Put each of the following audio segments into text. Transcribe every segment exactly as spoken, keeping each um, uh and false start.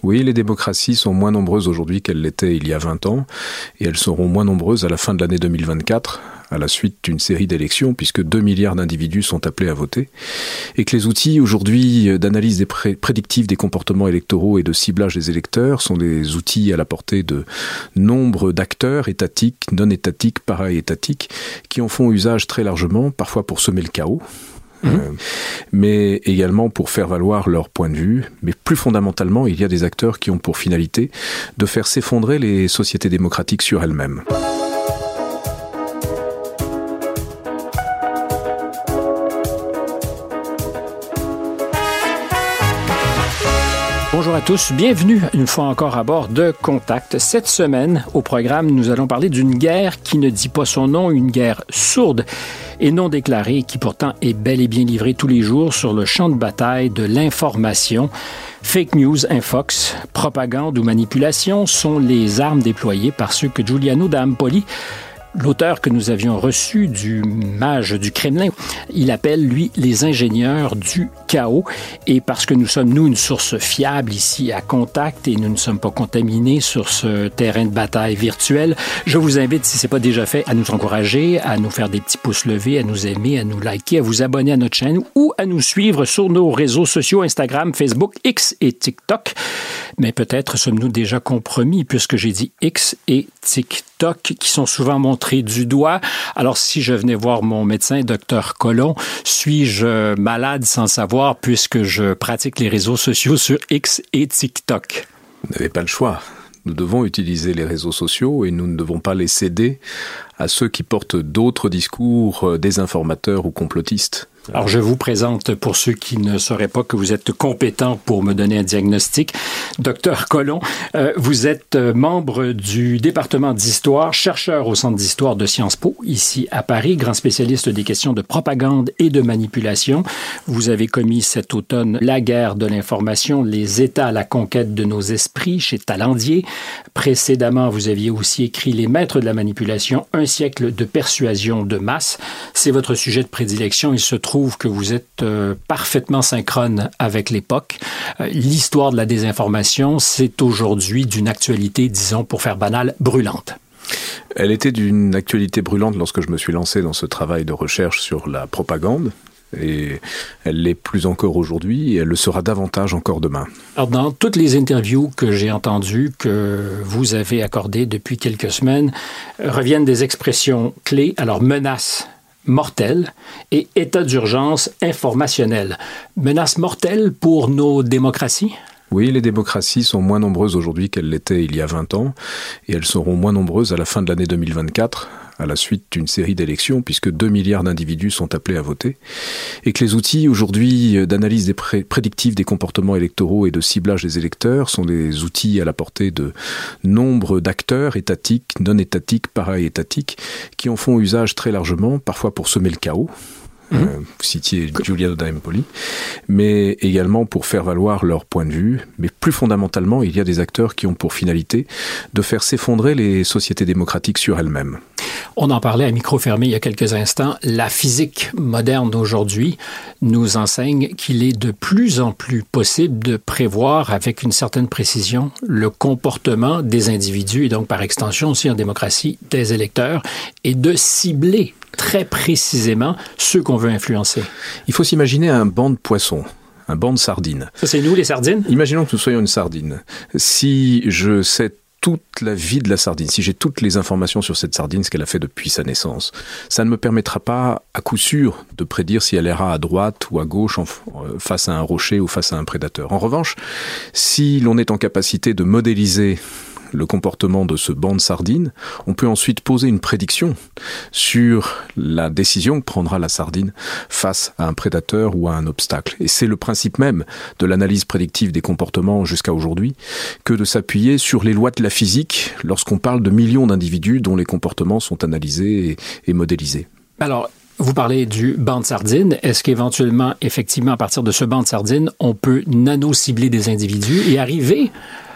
Oui, les démocraties sont moins nombreuses aujourd'hui qu'elles l'étaient il y a vingt ans et elles seront moins nombreuses à la fin de l'année deux mille vingt-quatre, à la suite d'une série d'élections, puisque deux milliards d'individus sont appelés à voter, et que les outils aujourd'hui d'analyse des pré- prédictive des comportements électoraux et de ciblage des électeurs sont des outils à la portée de nombre d'acteurs étatiques, non étatiques, para-étatiques, qui en font usage très largement, parfois pour semer le chaos, Mmh. Euh, mais également pour faire valoir leur point de vue. Mais plus fondamentalement, il y a des acteurs qui ont pour finalité de faire s'effondrer les sociétés démocratiques sur elles-mêmes. Bonjour à tous, bienvenue une fois encore à bord de Contact. Cette semaine, au programme, nous allons parler d'une guerre qui ne dit pas son nom, une guerre sourde et non déclarée, qui pourtant est bel et bien livrée tous les jours sur le champ de bataille de l'information. Fake news, infox, propagande ou manipulation sont les armes déployées par ceux que Giuliano d'Ampoli, l'auteur que nous avions reçu du mage du Kremlin, il appelle, lui, les ingénieurs du chaos. Et parce que nous sommes, nous, une source fiable ici à Contact et nous ne sommes pas contaminés sur ce terrain de bataille virtuel, je vous invite, si ce n'est pas déjà fait, à nous encourager, à nous faire des petits pouces levés, à nous aimer, à nous liker, à vous abonner à notre chaîne ou à nous suivre sur nos réseaux sociaux Instagram, Facebook, X et TikTok. Mais peut-être sommes-nous déjà compromis puisque j'ai dit X et TikTok qui sont souvent montrés du doigt. Alors, si je venais voir mon médecin, docteur Colomb, suis-je malade sans savoir puisque je pratique les réseaux sociaux sur X et TikTok? Vous n'avez pas le choix. Nous devons utiliser les réseaux sociaux et nous ne devons pas les céder à ceux qui portent d'autres discours désinformateurs ou complotistes. Alors, je vous présente, pour ceux qui ne sauraient pas que vous êtes compétent pour me donner un diagnostic, docteur Colomb, euh, vous êtes membre du département d'histoire, chercheur au Centre d'histoire de Sciences Po, ici à Paris, grand spécialiste des questions de propagande et de manipulation. Vous avez commis cet automne La guerre de l'information, les États à la conquête de nos esprits chez Talandier. Précédemment, vous aviez aussi écrit Les maîtres de la manipulation, un siècle de persuasion de masse. C'est votre sujet de prédilection. Il se trouve que vous êtes euh, parfaitement synchrone avec l'époque. Euh, l'histoire de la désinformation, c'est aujourd'hui d'une actualité, disons, pour faire banal, brûlante. Elle était d'une actualité brûlante lorsque je me suis lancé dans ce travail de recherche sur la propagande. Et elle l'est plus encore aujourd'hui et elle le sera davantage encore demain. Alors, dans toutes les interviews que j'ai entendues, que vous avez accordées depuis quelques semaines, reviennent des expressions clés. Alors, menace mortelle et état d'urgence informationnel. Menace mortelle pour nos démocraties? Oui, les démocraties sont moins nombreuses aujourd'hui qu'elles l'étaient il y a vingt ans et elles seront moins nombreuses à la fin de l'année deux mille vingt-quatre, à la suite d'une série d'élections, puisque deux milliards d'individus sont appelés à voter, et que les outils aujourd'hui d'analyse des pré- prédictive des comportements électoraux et de ciblage des électeurs sont des outils à la portée de nombre d'acteurs étatiques, non étatiques, para-étatiques, qui en font usage très largement, parfois pour semer le chaos. Mmh. Euh, vous citiez Giuliano d'Ampoli, mais également pour faire valoir leur point de vue. Mais plus fondamentalement, il y a des acteurs qui ont pour finalité de faire s'effondrer les sociétés démocratiques sur elles-mêmes. On en parlait à micro fermé il y a quelques instants. La physique moderne d'aujourd'hui nous enseigne qu'il est de plus en plus possible de prévoir avec une certaine précision le comportement des individus et donc par extension aussi en démocratie des électeurs et de cibler très précisément ceux qu'on veut influencer. Il faut s'imaginer un banc de poissons, un banc de sardines. Ça, c'est nous, les sardines? Imaginons que nous soyons une sardine. Si je sais toute la vie de la sardine, si j'ai toutes les informations sur cette sardine, ce qu'elle a fait depuis sa naissance, ça ne me permettra pas, à coup sûr, de prédire si elle ira à droite ou à gauche en, euh, face à un rocher ou face à un prédateur. En revanche, si l'on est en capacité de modéliser le comportement de ce banc de sardines, on peut ensuite poser une prédiction sur la décision que prendra la sardine face à un prédateur ou à un obstacle. Et c'est le principe même de l'analyse prédictive des comportements jusqu'à aujourd'hui que de s'appuyer sur les lois de la physique lorsqu'on parle de millions d'individus dont les comportements sont analysés et, et modélisés. Alors, vous parlez du banc de sardines. Est-ce qu'éventuellement, effectivement, à partir de ce banc de sardines, on peut nano-cibler des individus et arriver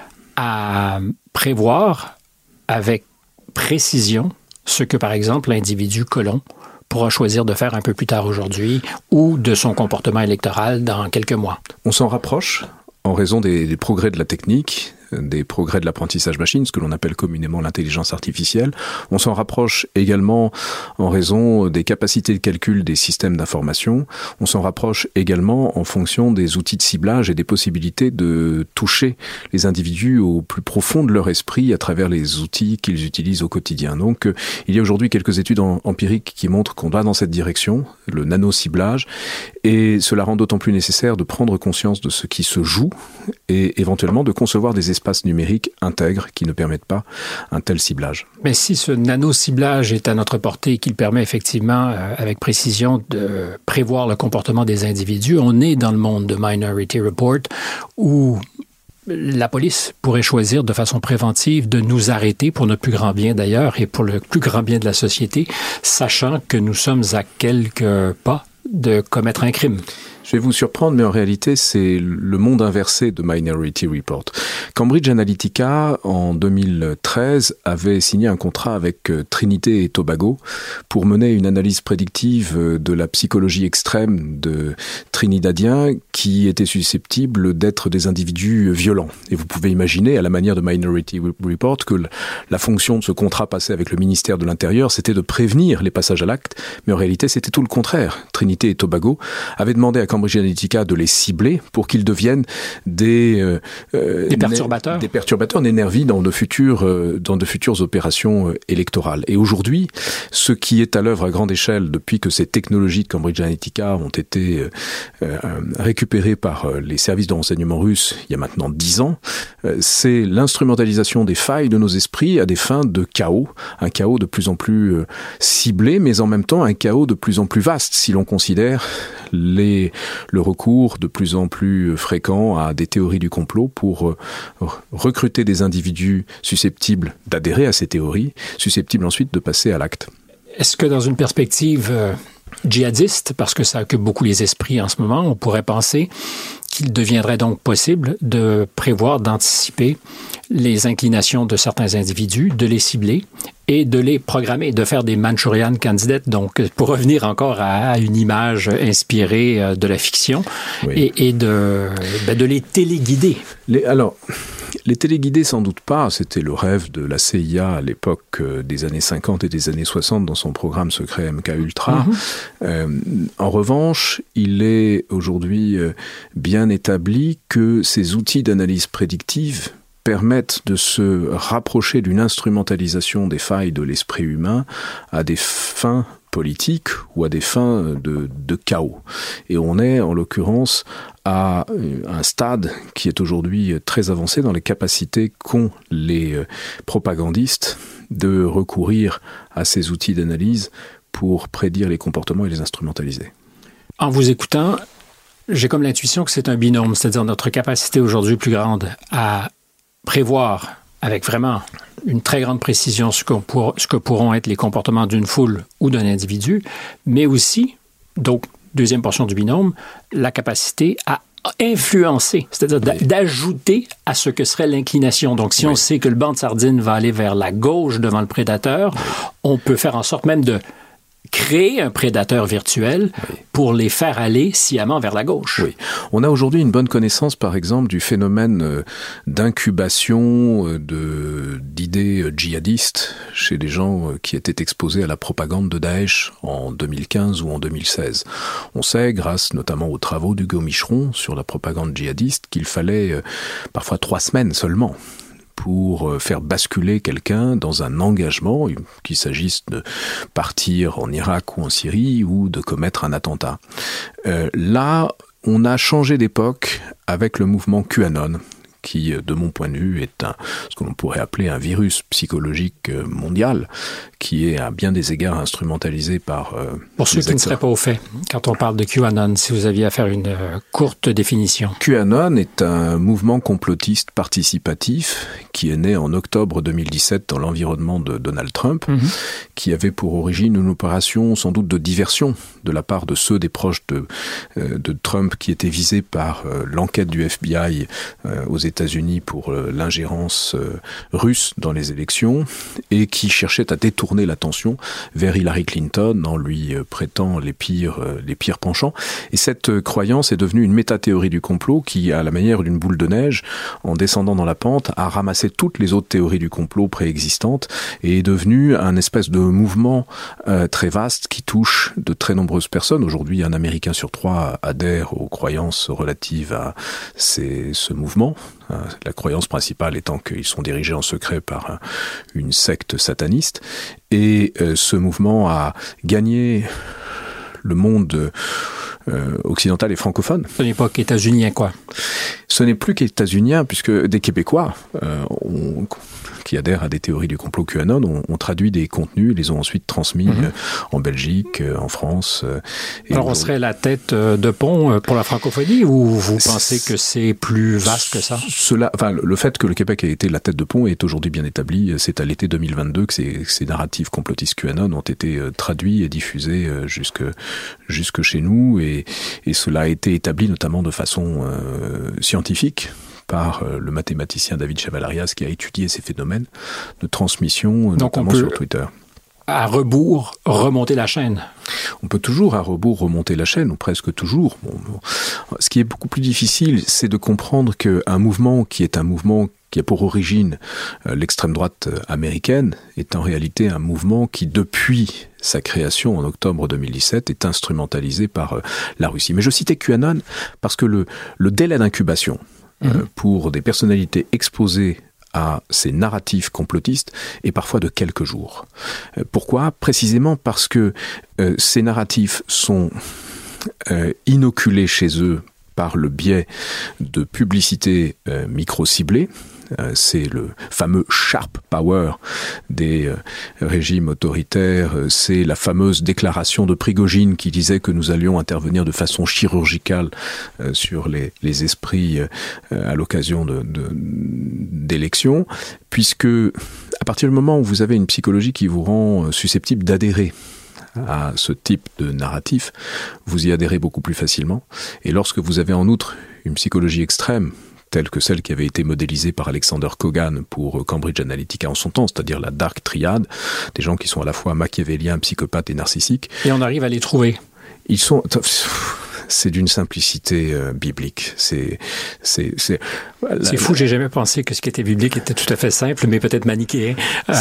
à prévoir avec précision ce que, par exemple, l'individu Colomb pourra choisir de faire un peu plus tard aujourd'hui ou de son comportement électoral dans quelques mois? On s'en rapproche en raison des, des progrès de la technique, des progrès de l'apprentissage machine, ce que l'on appelle communément l'intelligence artificielle. On s'en rapproche également en raison des capacités de calcul des systèmes d'information. On s'en rapproche également en fonction des outils de ciblage et des possibilités de toucher les individus au plus profond de leur esprit à travers les outils qu'ils utilisent au quotidien. Donc, euh, il y a aujourd'hui quelques études en, empiriques qui montrent qu'on va dans cette direction, le nano-ciblage, et cela rend d'autant plus nécessaire de prendre conscience de ce qui se joue et éventuellement de concevoir des espaces numériques intègres qui ne permettent pas un tel ciblage. Mais si ce nano-ciblage est à notre portée et qu'il permet effectivement, euh, avec précision, de prévoir le comportement des individus, on est dans le monde de Minority Report où la police pourrait choisir de façon préventive de nous arrêter pour notre plus grand bien d'ailleurs et pour le plus grand bien de la société, sachant que nous sommes à quelques pas de commettre un crime. Je vais vous surprendre, mais en réalité, c'est le monde inversé de Minority Report. Cambridge Analytica, en deux mille treize, avait signé un contrat avec Trinité et Tobago pour mener une analyse prédictive de la psychologie extrême de Trinidadiens qui étaient susceptibles d'être des individus violents. Et vous pouvez imaginer, à la manière de Minority Report, que la fonction de ce contrat passé avec le ministère de l'Intérieur, c'était de prévenir les passages à l'acte, mais en réalité, c'était tout le contraire. Trinité et Tobago avaient demandé à Cambridge Analytica de les cibler pour qu'ils deviennent des, euh, des perturbateurs, des perturbateurs, des nervis dans de futures, euh, dans de futures opérations euh, électorales. Et aujourd'hui, ce qui est à l'œuvre à grande échelle depuis que ces technologies de Cambridge Analytica ont été euh, euh, récupérées par euh, les services de renseignement russes il y a maintenant dix ans, euh, c'est l'instrumentalisation des failles de nos esprits à des fins de chaos, un chaos de plus en plus euh, ciblé, mais en même temps un chaos de plus en plus vaste si l'on considère les le recours de plus en plus fréquent à des théories du complot pour recruter des individus susceptibles d'adhérer à ces théories, susceptibles ensuite de passer à l'acte. Est-ce que dans une perspective euh, djihadiste, parce que ça occupe beaucoup les esprits en ce moment, on pourrait penser qu'il deviendrait donc possible de prévoir, d'anticiper les inclinations de certains individus, de les cibler et de les programmer, de faire des Manchurian Candidates, donc pour revenir encore à une image inspirée de la fiction, oui. et, et de, ben de les téléguider. Les, alors, les téléguider, sans doute pas, c'était le rêve de la C I A à l'époque des années cinquante et des années soixante dans son programme secret M K Ultra. Mm-hmm. Euh, en revanche, il est aujourd'hui bien établi que ces outils d'analyse prédictive permettent de se rapprocher d'une instrumentalisation des failles de l'esprit humain à des fins politiques ou à des fins de, de chaos. Et on est, en l'occurrence, à un stade qui est aujourd'hui très avancé dans les capacités qu'ont les propagandistes de recourir à ces outils d'analyse pour prédire les comportements et les instrumentaliser. En vous écoutant, j'ai comme l'intuition que c'est un binôme, c'est-à-dire notre capacité aujourd'hui plus grande à prévoir avec vraiment une très grande précision ce, qu'on pour, ce que pourront être les comportements d'une foule ou d'un individu, mais aussi, donc, deuxième portion du binôme, la capacité à influencer, c'est-à-dire oui. d'ajouter à ce que serait l'inclination. Donc, si oui. on sait que le banc de sardines va aller vers la gauche devant le prédateur, oui. on peut faire en sorte même de créer un prédateur virtuel oui. pour les faire aller sciemment vers la gauche. Oui. On a aujourd'hui une bonne connaissance, par exemple, du phénomène d'incubation de, d'idées djihadistes chez des gens qui étaient exposés à la propagande de Daesh en deux mille quinze ou en deux mille seize. On sait, grâce notamment aux travaux d'Hugo Micheron sur la propagande djihadiste, qu'il fallait parfois trois semaines seulement pour faire basculer quelqu'un dans un engagement, qu'il s'agisse de partir en Irak ou en Syrie ou de commettre un attentat. Euh, là, on a changé d'époque avec le mouvement QAnon, qui, de mon point de vue, est un, ce que l'on pourrait appeler un virus psychologique mondial, qui est à bien des égards instrumentalisé par... Euh, Pour ceux qui acteurs. ne seraient pas au fait, quand on parle de QAnon, si vous aviez à faire une euh, courte définition. QAnon est un mouvement complotiste participatif qui est né en octobre deux mille dix-sept dans l'environnement de Donald Trump, mm-hmm. qui avait pour origine une opération sans doute de diversion de la part de ceux des proches de, euh, de Trump qui étaient visés par euh, l'enquête du F B I euh, aux États-Unis États-Unis pour euh, l'ingérence euh, russe dans les élections et qui cherchait à détourner l'attention vers Hillary Clinton en lui euh, prêtant les pires, euh, les pires penchants. Et cette euh, croyance est devenue une métathéorie du complot qui, à la manière d'une boule de neige, en descendant dans la pente, a ramassé toutes les autres théories du complot préexistantes et est devenue un espèce de mouvement euh, très vaste qui touche de très nombreuses personnes. Aujourd'hui, un Américain sur trois adhère aux croyances relatives à ces, ce mouvement. La croyance principale étant qu'ils sont dirigés en secret par une secte sataniste. Et euh, ce mouvement a gagné le monde euh, occidental et francophone. Ce n'est pas qu'états-unien, quoi. Ce n'est plus qu'états-unien, puisque des Québécois euh, ont, qui adhèrent à des théories du complot QAnon ont, ont traduit des contenus, les ont ensuite transmis mm-hmm. euh, en Belgique, euh, en France. Euh, et Alors on serait la tête de pont pour la francophonie, ou vous pensez que c'est plus vaste que ça? Cela, enfin, le fait que le Québec ait été la tête de pont est aujourd'hui bien établi. C'est à l'été deux mille vingt-deux que ces, ces narratifs complotistes QAnon ont été euh, traduits et diffusés euh, jusque, jusque chez nous, et, et cela a été établi notamment de façon euh, scientifique par le mathématicien David Chavalarias qui a étudié ces phénomènes de transmission, Donc notamment on peut, sur Twitter. À rebours, remonter la chaîne. On peut toujours à rebours remonter la chaîne, ou presque toujours. Bon, bon. Ce qui est beaucoup plus difficile, c'est de comprendre qu'un mouvement qui est un mouvement qui a pour origine euh, l'extrême droite américaine est en réalité un mouvement qui, depuis sa création en octobre deux mille dix-sept, est instrumentalisé par euh, la Russie. Mais je citais QAnon parce que le, le délai d'incubation Euh, pour des personnalités exposées à ces narratifs complotistes est parfois de quelques jours. Euh, pourquoi ? Précisément parce que euh, ces narratifs sont euh, inoculés chez eux par le biais de publicités euh, micro-ciblées. Euh, c'est le fameux sharp power des euh, régimes autoritaires. Euh, c'est la fameuse déclaration de Prigojine qui disait que nous allions intervenir de façon chirurgicale euh, sur les, les esprits euh, à l'occasion de, de, d'élections, puisque à partir du moment où vous avez une psychologie qui vous rend susceptible d'adhérer à ce type de narratif, vous y adhérez beaucoup plus facilement. Et lorsque vous avez en outre une psychologie extrême, telle que celle qui avait été modélisée par Alexander Kogan pour Cambridge Analytica en son temps, c'est-à-dire la Dark Triad, des gens qui sont à la fois machiavéliens, psychopathes et narcissiques. Et on arrive à les trouver. Ils sont... C'est d'une simplicité euh, biblique. C'est, c'est, c'est, la, c'est fou, la... j'ai jamais pensé que ce qui était biblique était tout à fait simple, mais peut-être manichéen. Euh...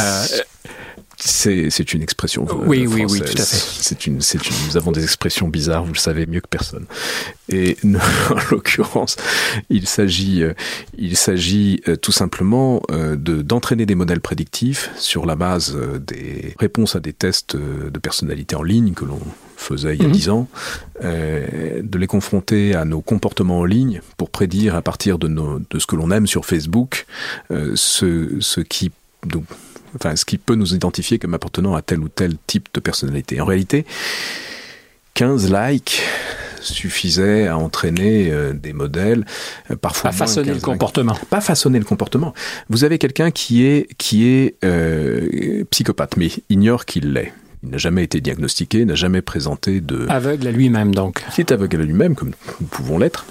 C'est, c'est une expression euh, oui, oui, oui, tout à fait. C'est une, c'est une, nous avons des expressions bizarres, vous le savez mieux que personne. Et en l'occurrence, il s'agit, euh, il s'agit euh, tout simplement euh, de, d'entraîner des modèles prédictifs sur la base euh, des réponses à des tests euh, de personnalité en ligne que l'on faisait il y a dix mmh. ans, euh, de les confronter à nos comportements en ligne pour prédire à partir de, nos, de ce que l'on aime sur Facebook euh, ce, ce qui... Donc, Enfin, ce qui peut nous identifier comme appartenant à tel ou tel type de personnalité. En réalité, quinze likes suffisaient à entraîner euh, des modèles, euh, parfois pas façonner le comportement. Likes. Pas façonner le comportement. Vous avez quelqu'un qui est qui est euh, psychopathe, mais ignore qu'il l'est. Il n'a jamais été diagnostiqué, n'a jamais présenté de... Aveugle à lui-même, donc. Il est aveugle à lui-même, comme nous pouvons l'être.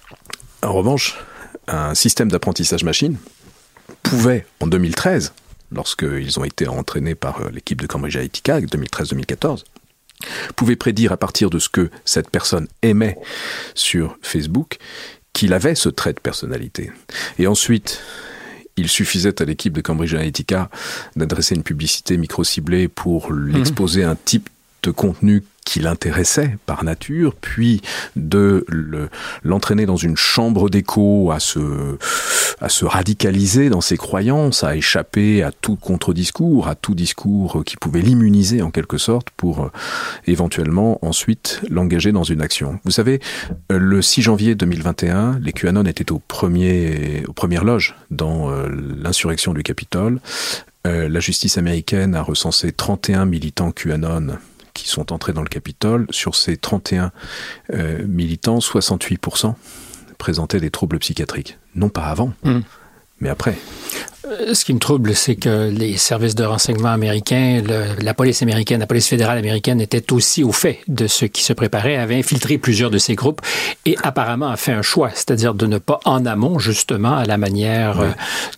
En revanche, un système d'apprentissage machine pouvait, en deux mille treize, lorsqu'ils ont été entraînés par l'équipe de Cambridge Analytica, deux mille treize deux mille quatorze, pouvait prédire à partir de ce que cette personne aimait sur Facebook qu'il avait ce trait de personnalité. Et ensuite, il suffisait à l'équipe de Cambridge Analytica d'adresser une publicité micro-ciblée pour l'exposer à un type de contenu qui l'intéressait par nature, puis de le, l'entraîner dans une chambre d'écho à se, à se radicaliser dans ses croyances, à échapper à tout contre-discours, à tout discours qui pouvait l'immuniser en quelque sorte pour euh, éventuellement ensuite l'engager dans une action. Vous savez, euh, le six janvier deux mille vingt et un, les QAnon étaient au premier, aux premières loges dans euh, l'insurrection du Capitole. Euh, la justice américaine a recensé trente et un militants QAnon qui sont entrés dans le Capitole. Sur ces trente et un euh, militants, soixante-huit pour cent présentaient des troubles psychiatriques. Non pas avant, mmh. mais après. Ce qui me trouble, c'est que les services de renseignement américains, le, la police américaine, la police fédérale américaine étaient aussi au fait de ce qui se préparait, avaient infiltré plusieurs de ces groupes et apparemment a fait un choix, c'est-à-dire de ne pas en amont, justement, à la manière oui.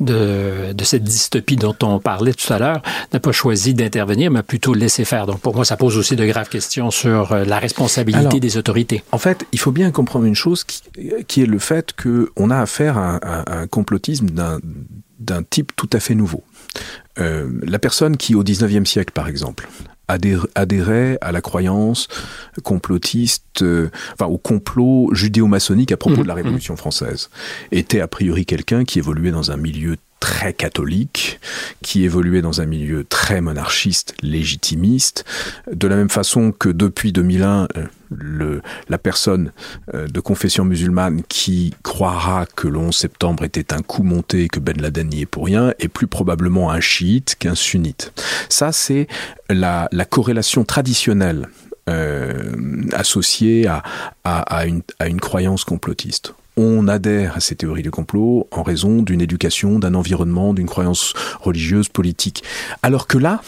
de, de cette dystopie dont on parlait tout à l'heure, n'a pas choisi d'intervenir, mais plutôt laisser faire. Donc pour moi, ça pose aussi de graves questions sur la responsabilité Alors, des autorités. En fait, il faut bien comprendre une chose qui, qui est le fait qu'on a affaire à, à, à un complotisme d'un d'un type tout à fait nouveau. Euh, la personne qui, au dix-neuvième siècle, par exemple, adhér- adhérait à la croyance complotiste, euh, enfin au complot judéo-maçonnique à propos mmh, de la Révolution mmh. française, était a priori quelqu'un qui évoluait dans un milieu très catholique, qui évoluait dans un milieu très monarchiste, légitimiste, de la même façon que depuis deux mille un, le, la personne de confession musulmane qui croira que le onze septembre était un coup monté, que Ben Laden n'y est pour rien, est plus probablement un chiite qu'un sunnite. Ça, c'est la, la corrélation traditionnelle euh, associée à, à, à, une, à une croyance complotiste. On adhère à ces théories de complot en raison d'une éducation, d'un environnement, d'une croyance religieuse, politique. Alors que là,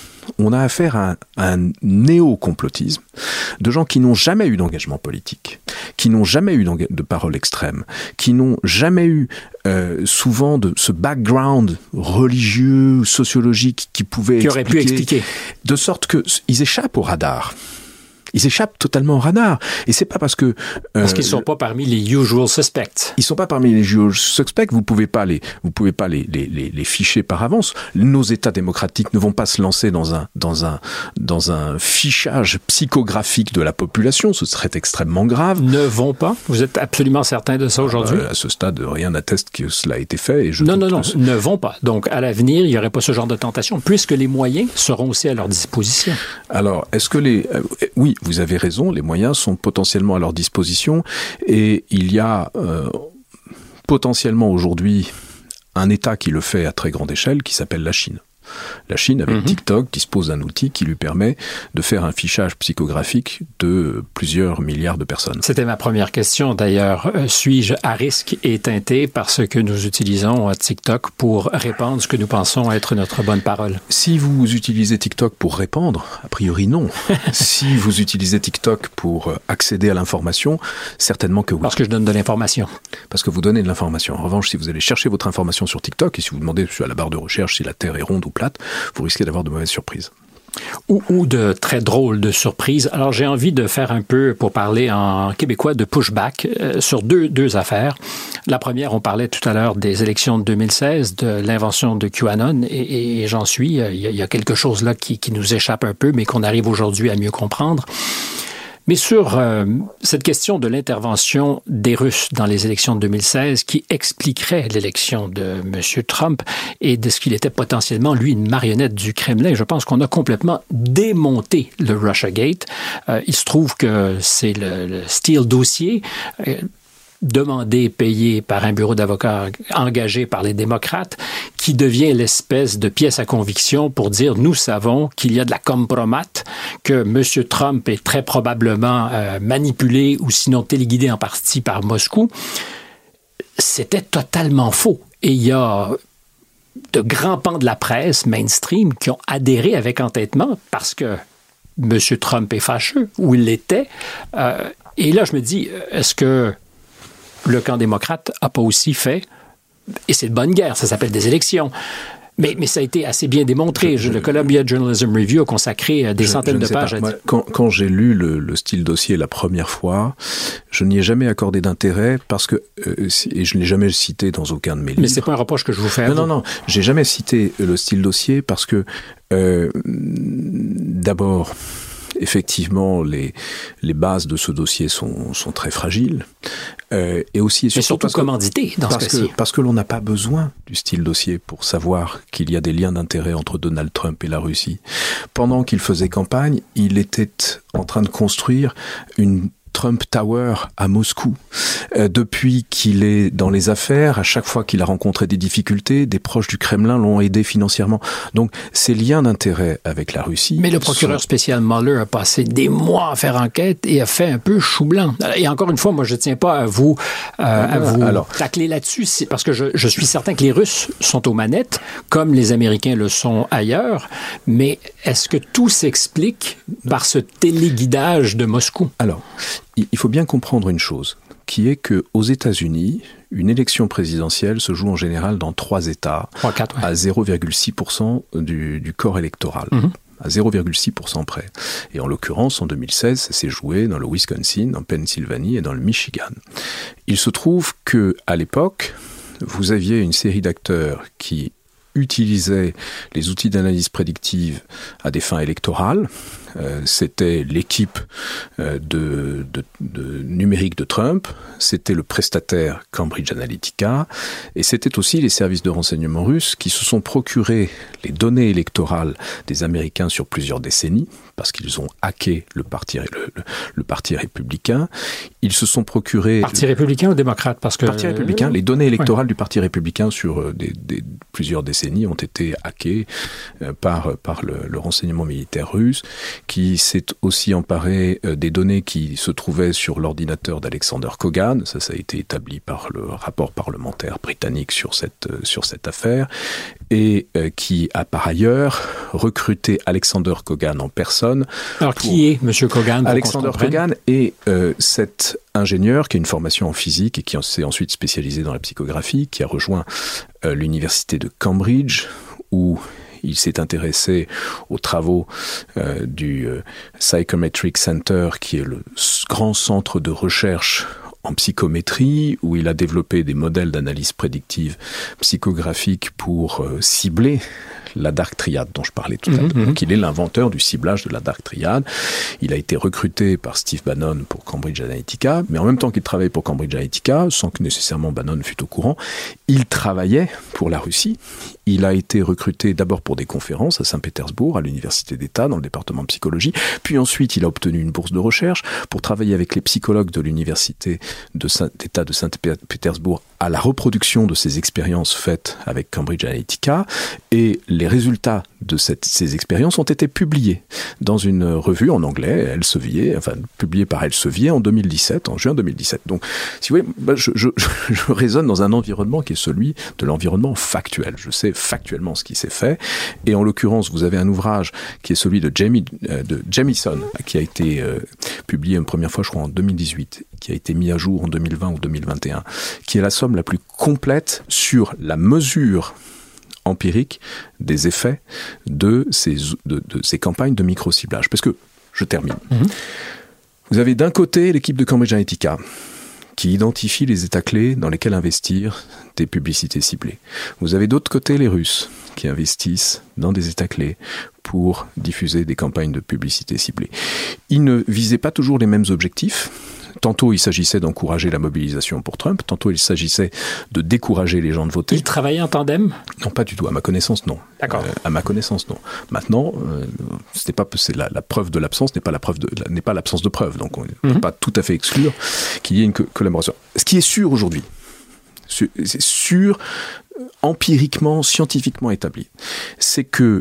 on a affaire à un, à un néo-complotisme de gens qui n'ont jamais eu d'engagement politique, qui n'ont jamais eu de parole extrême, qui n'ont jamais eu euh, souvent de ce background religieux, sociologique qui pouvait qui expliquer, aurait pu expliquer, de sorte qu'ils échappent au radar. Ils échappent totalement au radar. Et c'est pas parce que... Euh, parce qu'ils sont pas parmi les usual suspects. Ils sont pas parmi les usual suspects. Vous pouvez pas les, vous pouvez pas les, les, les, les ficher par avance. Nos États démocratiques ne vont pas se lancer dans un, dans un, dans un fichage psychographique de la population. Ce serait extrêmement grave. Ne vont pas? Vous êtes absolument certain de ça aujourd'hui? Euh, à ce stade, rien n'atteste que cela a été fait. Et je non, non, non. Ne vont pas. Donc, à l'avenir, il y aurait pas ce genre de tentation, puisque les moyens seront aussi à leur disposition. Alors, est-ce que les, euh, oui, vous avez raison, les moyens sont potentiellement à leur disposition et il y a euh, potentiellement aujourd'hui un État qui le fait à très grande échelle qui s'appelle la Chine. La Chine, avec mmh. TikTok, dispose d'un outil qui lui permet de faire un fichage psychographique de plusieurs milliards de personnes. C'était ma première question, d'ailleurs. Euh, suis-je à risque et teinté parce que nous utilisons TikTok pour répandre ce que nous pensons être notre bonne parole? Si vous utilisez TikTok pour répandre, a priori non. Si vous utilisez TikTok pour accéder à l'information, certainement que oui. Parce que je donne de l'information. Parce que vous donnez de l'information. En revanche, si vous allez chercher votre information sur TikTok et si vous demandez à la barre de recherche si la Terre est ronde ou plate, vous risquez d'avoir de mauvaises surprises. Ou, ou de très drôles de surprises. Alors, j'ai envie de faire un peu, pour parler en québécois, de pushback euh, sur deux, deux affaires. La première, on parlait tout à l'heure des élections de deux mille seize, de l'invention de QAnon, et, et j'en suis. Il y, a, il y a quelque chose là qui, qui nous échappe un peu, mais qu'on arrive aujourd'hui à mieux comprendre. Mais sur euh, cette question de l'intervention des Russes dans les élections de deux mille seize, qui expliquerait l'élection de M. Trump et de ce qu'il était potentiellement, lui, une marionnette du Kremlin, je pense qu'on a complètement démonté le Russiagate. Euh, il se trouve que c'est le, le Steele dossier. Euh, demandé, payé par un bureau d'avocats engagé par les démocrates, qui devient l'espèce de pièce à conviction pour dire « nous savons qu'il y a de la compromat, que M. Trump est très probablement euh, manipulé ou sinon téléguidé en partie par Moscou », c'était totalement faux. Et il y a de grands pans de la presse mainstream qui ont adhéré avec entêtement parce que M. Trump est fâcheux, ou il l'était. Euh, et là, je me dis, est-ce que le camp démocrate n'a pas aussi fait, et c'est de bonne guerre, ça s'appelle des élections, mais, mais ça a été assez bien démontré. Je, le Columbia Journalism Review a consacré des je, centaines je de pages. À Moi, quand, quand j'ai lu le, le Steele dossier la première fois, je n'y ai jamais accordé d'intérêt parce que, euh, et je ne l'ai jamais cité dans aucun de mes livres. Mais c'est pas un reproche que je vous fais. Non, non, non. J'ai jamais cité le Steele dossier parce que, euh, d'abord, effectivement, les, les bases de ce dossier sont, sont très fragiles. Euh, et aussi et surtout, Mais surtout parce commandité dans parce ce cas-ci. Que, parce que l'on n'a pas besoin du Steele dossier pour savoir qu'il y a des liens d'intérêt entre Donald Trump et la Russie. Pendant qu'il faisait campagne, il était en train de construire une Trump Tower à Moscou. Euh, depuis qu'il est dans les affaires, à chaque fois qu'il a rencontré des difficultés, des proches du Kremlin l'ont aidé financièrement. Donc, ces liens d'intérêt avec la Russie... Mais le procureur sont... spécial Mueller a passé des mois à faire enquête et a fait un peu chou blanc. Et encore une fois, moi, je ne tiens pas à vous, euh, à vous Alors, tacler là-dessus, c'est parce que je, je suis certain que les Russes sont aux manettes, comme les Américains le sont ailleurs. Mais est-ce que tout s'explique par ce téléguidage de Moscou? Alors, il faut bien comprendre une chose, qui est qu'aux États-Unis, une élection présidentielle se joue en général dans trois États, trois, quatre, ouais. à zéro virgule six pour cent du, du corps électoral. Mm-hmm. À zéro virgule six pour cent près. Et en l'occurrence, en deux mille seize, ça s'est joué dans le Wisconsin, en Pennsylvanie et dans le Michigan. Il se trouve qu'à l'époque, vous aviez une série d'acteurs qui utilisaient les outils d'analyse prédictive à des fins électorales. Euh, c'était l'équipe euh, de, de, de numérique de Trump, c'était le prestataire Cambridge Analytica, et c'était aussi les services de renseignement russes qui se sont procurés les données électorales des Américains sur plusieurs décennies, parce qu'ils ont hacké le parti, le, le, le parti républicain. Ils se sont procurés... Parti républicain ou démocrate? Parce que... Parti républicain. Les données électorales ouais. du parti républicain sur euh, des, des, plusieurs décennies ont été hackées euh, par, par le, le renseignement militaire russe, qui s'est aussi emparé euh, des données qui se trouvaient sur l'ordinateur d'Alexander Kogan. Ça, ça a été établi par le rapport parlementaire britannique sur cette, euh, sur cette affaire, et euh, qui a par ailleurs recruté Alexander Kogan en personne. Alors, pour... qui est M. Kogan? Alexander Kogan est euh, cet ingénieur qui a une formation en physique et qui s'est ensuite spécialisé dans la psychographie, qui a rejoint euh, l'université de Cambridge, où il s'est intéressé aux travaux euh, du euh, Psychometric Center, qui est le grand centre de recherche en psychométrie, où il a développé des modèles d'analyse prédictive psychographique pour euh, cibler la Dark Triad dont je parlais tout à l'heure. Mm-hmm. Donc il est l'inventeur du ciblage de la Dark Triad. Il a été recruté par Steve Bannon pour Cambridge Analytica, mais en même temps qu'il travaillait pour Cambridge Analytica, sans que nécessairement Bannon fût au courant, il travaillait pour la Russie. Il a été recruté d'abord pour des conférences à Saint-Pétersbourg, à l'Université d'État, dans le département de psychologie, puis ensuite il a obtenu une bourse de recherche pour travailler avec les psychologues de l'Université de Saint- d'État de Saint-Pétersbourg à la reproduction de ces expériences faites avec Cambridge Analytica, et les résultats de cette, ces expériences ont été publiés dans une revue en anglais, Elsevier, enfin publiée par Elsevier en deux mille dix-sept, en juin deux mille dix-sept. Donc, si vous voyez, bah, je, je, je raisonne dans un environnement qui est celui de l'environnement factuel. Je sais factuellement ce qui s'est fait, et en l'occurrence, vous avez un ouvrage qui est celui de, Jamie, euh, de Jamieson, qui a été euh, publié une première fois, je crois, en deux mille dix-huit, qui a été mis à jour en deux mille vingt ou deux mille vingt et un, qui est la somme la plus complète sur la mesure empirique des effets de ces, de, de ces campagnes de micro-ciblage. Parce que, je termine, mm-hmm. vous avez d'un côté l'équipe de Cambridge Analytica qui identifie les états clés dans lesquels investir des publicités ciblées. Vous avez d'autre côté les Russes qui investissent dans des états clés pour diffuser des campagnes de publicité ciblées. Ils ne visaient pas toujours les mêmes objectifs. Tantôt, il s'agissait d'encourager la mobilisation pour Trump. Tantôt, il s'agissait de décourager les gens de voter. Ils travaillaient en tandem? Non, pas du tout. À ma connaissance, non. D'accord. Euh, à ma connaissance, non. Maintenant, euh, c'était pas, c'est la, la preuve de l'absence n'est pas la preuve de, la, n'est pas l'absence de preuve. Donc, on ne peut mm-hmm. pas tout à fait exclure qu'il y ait une co- collaboration. Ce qui est sûr aujourd'hui, c'est sûr, empiriquement, scientifiquement établi, c'est que,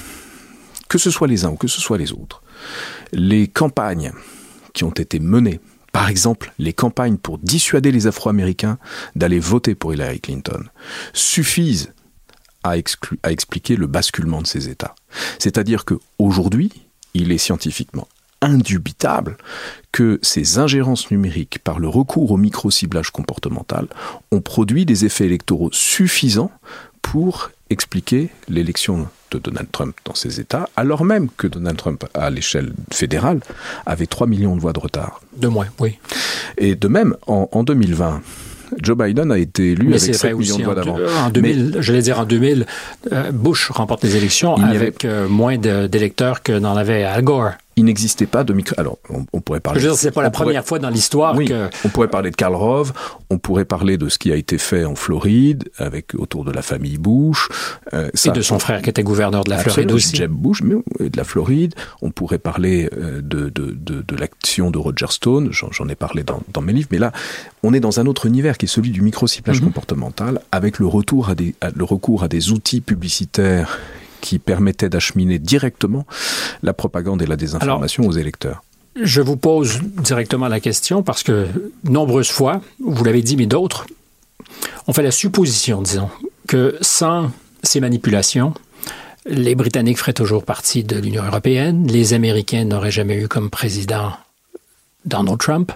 que ce soit les uns ou que ce soit les autres, les campagnes qui ont été menées, par exemple, les campagnes pour dissuader les Afro-Américains d'aller voter pour Hillary Clinton, suffisent à, exclu- à expliquer le basculement de ces États. C'est-à-dire qu'aujourd'hui, il est scientifiquement indubitable que ces ingérences numériques, par le recours au micro-ciblage comportemental, ont produit des effets électoraux suffisants pour expliquer l'élection de Donald Trump dans ces États, alors même que Donald Trump, à l'échelle fédérale, avait trois millions de voix de retard. De moins, oui. Et de même, en, en deux mille vingt, Joe Biden a été élu mais avec sept millions de voix d'avance. En deux mille, mais, je vais dire en deux mille, euh, Bush remporte les élections avec avait, euh, moins de, d'électeurs que n'en avait Al Gore. il n'existait pas de micro... Alors, on, on pourrait parler... Je veux dire, c'est pas la première pourrait... fois dans l'histoire oui, que... on pourrait parler de Karl Rove, on pourrait parler de ce qui a été fait en Floride, avec autour de la famille Bush. Euh, ça, et de son frère qui était gouverneur de la Floride aussi. Jeb Bush, mais de la Floride. On pourrait parler de, de, de, de l'action de Roger Stone, j'en, j'en ai parlé dans, dans mes livres, mais là, on est dans un autre univers qui est celui du micro-ciblage mm-hmm. comportemental, avec le, retour à des, à, le recours à des outils publicitaires qui permettait d'acheminer directement la propagande et la désinformation Alors, aux électeurs. Je vous pose directement la question parce que nombreuses fois, vous l'avez dit, mais d'autres, on fait la supposition, disons, que sans ces manipulations, les Britanniques feraient toujours partie de l'Union européenne, les Américains n'auraient jamais eu comme président Donald Trump,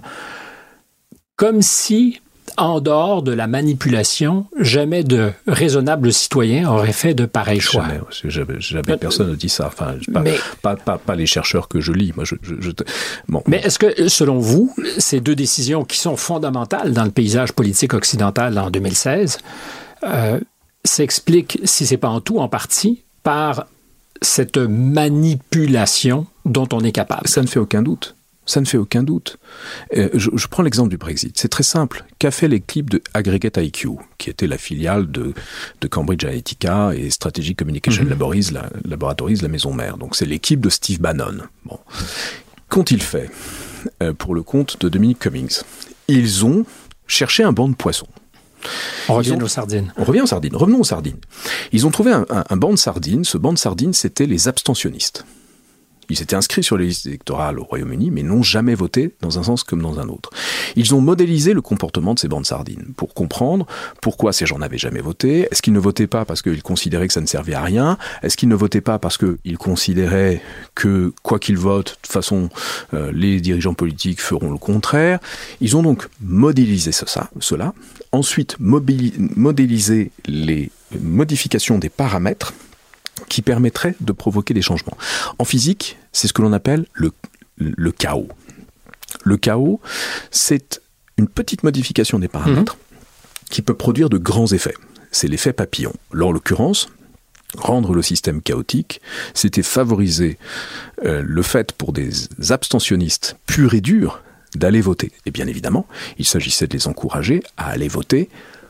comme si... en dehors de la manipulation, jamais de raisonnables citoyens auraient fait de pareils choix. Jamais, jamais, jamais personne ne dit ça. Enfin, pas, mais, pas, pas, pas les chercheurs que je lis. Moi, je, je, je, bon. Mais est-ce que, selon vous, ces deux décisions qui sont fondamentales dans le paysage politique occidental en deux mille seize euh, s'expliquent, si ce n'est pas en tout, en partie, par cette manipulation dont on est capable? Ça ne fait aucun doute. Ça ne fait aucun doute. Euh, je, je prends l'exemple du Brexit. C'est très simple. Qu'a fait l'équipe de Aggregate I Q, qui était la filiale de, de Cambridge Analytica et Strategic Communication mm-hmm. Laboratories, la, Laboratories, la maison mère. Donc c'est l'équipe de Steve Bannon. Bon. Qu'ont-ils fait euh, pour le compte de Dominic Cummings? Ils ont cherché un banc de poissons. On revient ont, aux sardines. On revient aux sardines. Revenons aux sardines. Ils ont trouvé un, un, un banc de sardines. Ce banc de sardines, c'était les abstentionnistes. Ils s'étaient inscrits sur les listes électorales au Royaume-Uni, mais n'ont jamais voté dans un sens comme dans un autre. Ils ont modélisé le comportement de ces bancs de sardines pour comprendre pourquoi ces gens n'avaient jamais voté. Est-ce qu'ils ne votaient pas parce qu'ils considéraient que ça ne servait à rien? Est-ce qu'ils ne votaient pas parce qu'ils considéraient que, quoi qu'ils votent, de toute façon, euh, les dirigeants politiques feront le contraire? Ils ont donc modélisé ce, ça, cela. Ensuite, mobili- modélisé les modifications des paramètres qui permettrait de provoquer des changements. En physique, c'est ce que l'on appelle le, le chaos. Le chaos, c'est une petite modification des paramètres mmh. qui peut produire de grands effets. C'est l'effet papillon. Là, en l'occurrence, rendre le système chaotique, c'était favoriser euh, le fait pour des abstentionnistes purs et durs d'aller voter. Et bien évidemment, il s'agissait de les encourager à aller voter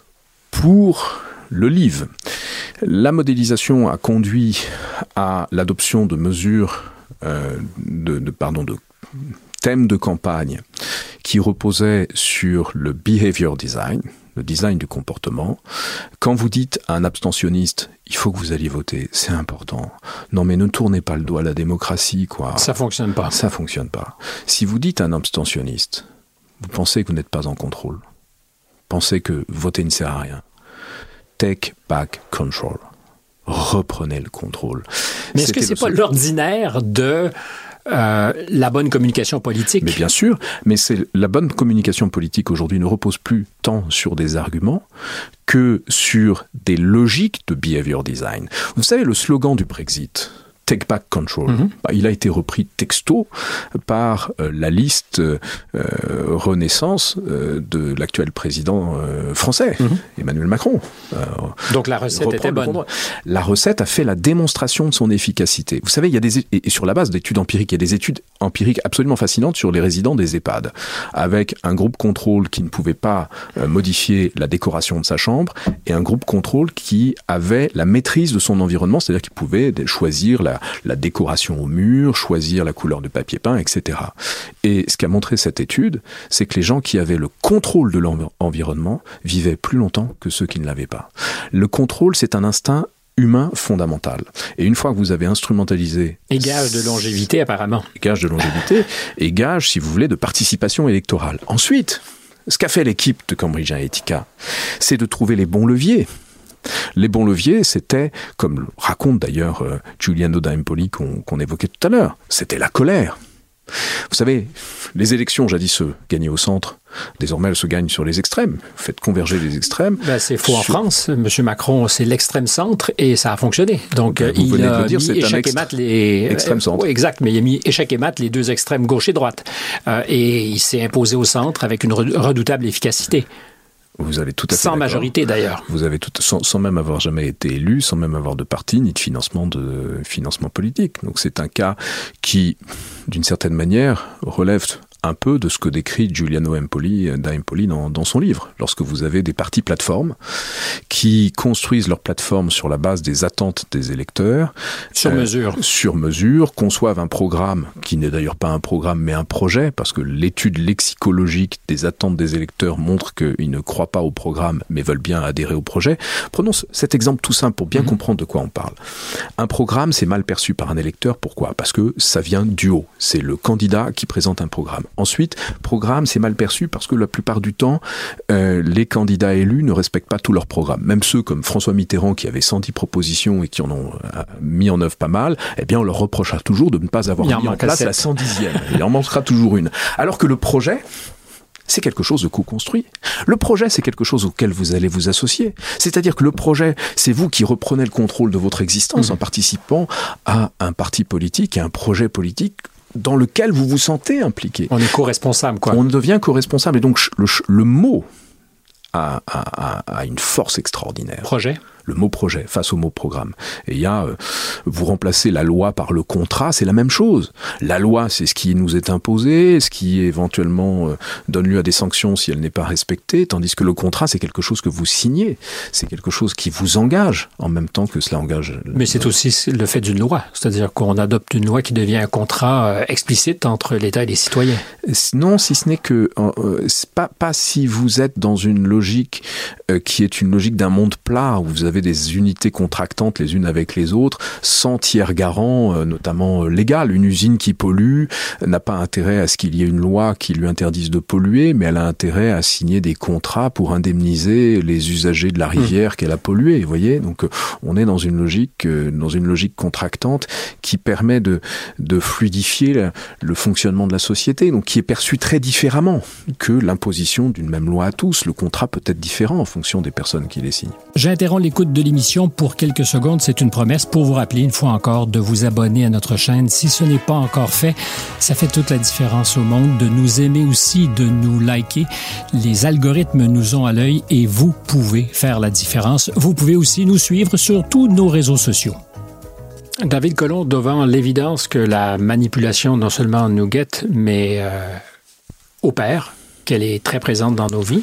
pour le Leave. La modélisation a conduit à l'adoption de mesures, euh, de, de, pardon, de thèmes de campagne qui reposaient sur le behavior design, le design du comportement. Quand vous dites à un abstentionniste, il faut que vous alliez voter, c'est important. Non, mais ne tournez pas le doigt à la démocratie, quoi. Ça fonctionne pas. Ça fonctionne pas. Si vous dites à un abstentionniste, vous pensez que vous n'êtes pas en contrôle, pensez que voter ne sert à rien. Take back control. Reprenez le contrôle. Mais est-ce C'était que c'est pas seul... l'ordinaire de euh, la bonne communication politique? Mais bien sûr, mais c'est la bonne communication politique aujourd'hui ne repose plus tant sur des arguments que sur des logiques de behavior design. Vous savez, le slogan du Brexit, Take back control, mm-hmm. bah, il a été repris texto par euh, la liste euh, Renaissance euh, de l'actuel président euh, français, mm-hmm. Emmanuel Macron. Euh, Donc la recette était bonne. La recette a fait la démonstration de son efficacité. Vous savez, il y a des et sur la base d'études empiriques, il y a des études empiriques absolument fascinantes sur les résidents des EHPAD, avec un groupe contrôle qui ne pouvait pas euh, modifier la décoration de sa chambre et un groupe contrôle qui avait la maîtrise de son environnement, c'est-à-dire qu'il pouvait choisir la la décoration au mur, choisir la couleur de papier peint, et cetera. Et ce qu'a montré cette étude, c'est que les gens qui avaient le contrôle de leur environnement vivaient plus longtemps que ceux qui ne l'avaient pas. Le contrôle, c'est un instinct humain fondamental. Et une fois que vous avez instrumentalisé... Et gage de longévité, apparemment. Gage de longévité, et gage, si vous voulez, de participation électorale. Ensuite, ce qu'a fait l'équipe de Cambridge Analytica, c'est de trouver les bons leviers. Les bons leviers, c'était, comme raconte d'ailleurs euh, Giuliano d'Empoli qu'on, qu'on évoquait tout à l'heure, c'était la colère. Vous savez, les élections jadis se gagnaient au centre, désormais elles se gagnent sur les extrêmes. Faites converger les extrêmes. Ben, c'est faux sur... en France. Monsieur Macron, c'est l'extrême centre et ça a fonctionné. Donc ben, il venez a de dire, mis c'est échec un ext... et mat les extrême centre. Euh, oui, exact, mais il a mis échec et mat les deux extrêmes gauche et droite. Euh, et il s'est imposé au centre avec une redoutable efficacité. Vous avez tout à fait Sans d'accord. majorité d'ailleurs. Vous avez tout, sans, sans même avoir jamais été élu, sans même avoir de parti ni de financement de financement politique. Donc c'est un cas qui, d'une certaine manière, relève un peu de ce que décrit Giuliano Empoli, da Empoli dans, dans son livre. Lorsque vous avez des partis plateformes qui construisent leur plateforme sur la base des attentes des électeurs. Sur euh, mesure. Sur mesure, conçoivent un programme qui n'est d'ailleurs pas un programme mais un projet, parce que l'étude lexicologique des attentes des électeurs montre qu'ils ne croient pas au programme mais veulent bien adhérer au projet. Prenons cet exemple tout simple pour bien mmh. comprendre de quoi on parle. Un programme, c'est mal perçu par un électeur. Pourquoi ? Parce que ça vient du haut. C'est le candidat qui présente un programme. Ensuite, programme, c'est mal perçu parce que la plupart du temps, euh, les candidats élus ne respectent pas tout leur programme. Même ceux comme François Mitterrand qui avait cent dix propositions et qui en ont euh, mis en œuvre pas mal, eh bien on leur reprochera toujours de ne pas avoir mis en, en place la cent dixième. Il en manquera toujours une. Alors que le projet, c'est quelque chose de co-construit. Le projet, c'est quelque chose auquel vous allez vous associer. C'est-à-dire que le projet, c'est vous qui reprenez le contrôle de votre existence mmh. en participant à un parti politique et un projet politique dans lequel vous vous sentez impliqué. On est co-responsable, quoi. On devient co-responsable. Et donc, le, le mot a, a, a une force extraordinaire. Projet ? Le mot projet face au mot programme. Et il y a, euh, vous remplacez la loi par le contrat, c'est la même chose. La loi, c'est ce qui nous est imposé, ce qui éventuellement euh, donne lieu à des sanctions si elle n'est pas respectée, tandis que le contrat, c'est quelque chose que vous signez, c'est quelque chose qui vous engage en même temps que cela engage. Mais c'est aussi le fait d'une loi, c'est-à-dire qu'on adopte une loi qui devient un contrat euh, explicite entre l'État et les citoyens. Non, si ce n'est que, euh, c'est pas, pas si vous êtes dans une logique euh, qui est une logique d'un monde plat, où vous avez des unités contractantes les unes avec les autres, sans tiers garant, euh, notamment euh, légal. Une usine qui pollue euh, n'a pas intérêt à ce qu'il y ait une loi qui lui interdise de polluer, mais elle a intérêt à signer des contrats pour indemniser les usagers de la rivière mmh. qu'elle a polluée. Vous voyez, donc euh, on est dans une logique, euh, dans une logique contractante qui permet de, de fluidifier le, le fonctionnement de la société, donc qui est perçu très différemment que l'imposition d'une même loi à tous. Le contrat peut être différent en fonction des personnes qui les signent. J'interromps l'écoute de l'émission pour quelques secondes. C'est une promesse pour vous rappeler une fois encore de vous abonner à notre chaîne. Si ce n'est pas encore fait, ça fait toute la différence au monde. De nous aimer aussi, de nous liker. Les algorithmes nous ont à l'œil et vous pouvez faire la différence. Vous pouvez aussi nous suivre sur tous nos réseaux sociaux. David Colomb, devant l'évidence que la manipulation non seulement nous guette, mais euh, opère, qu'elle est très présente dans nos vies,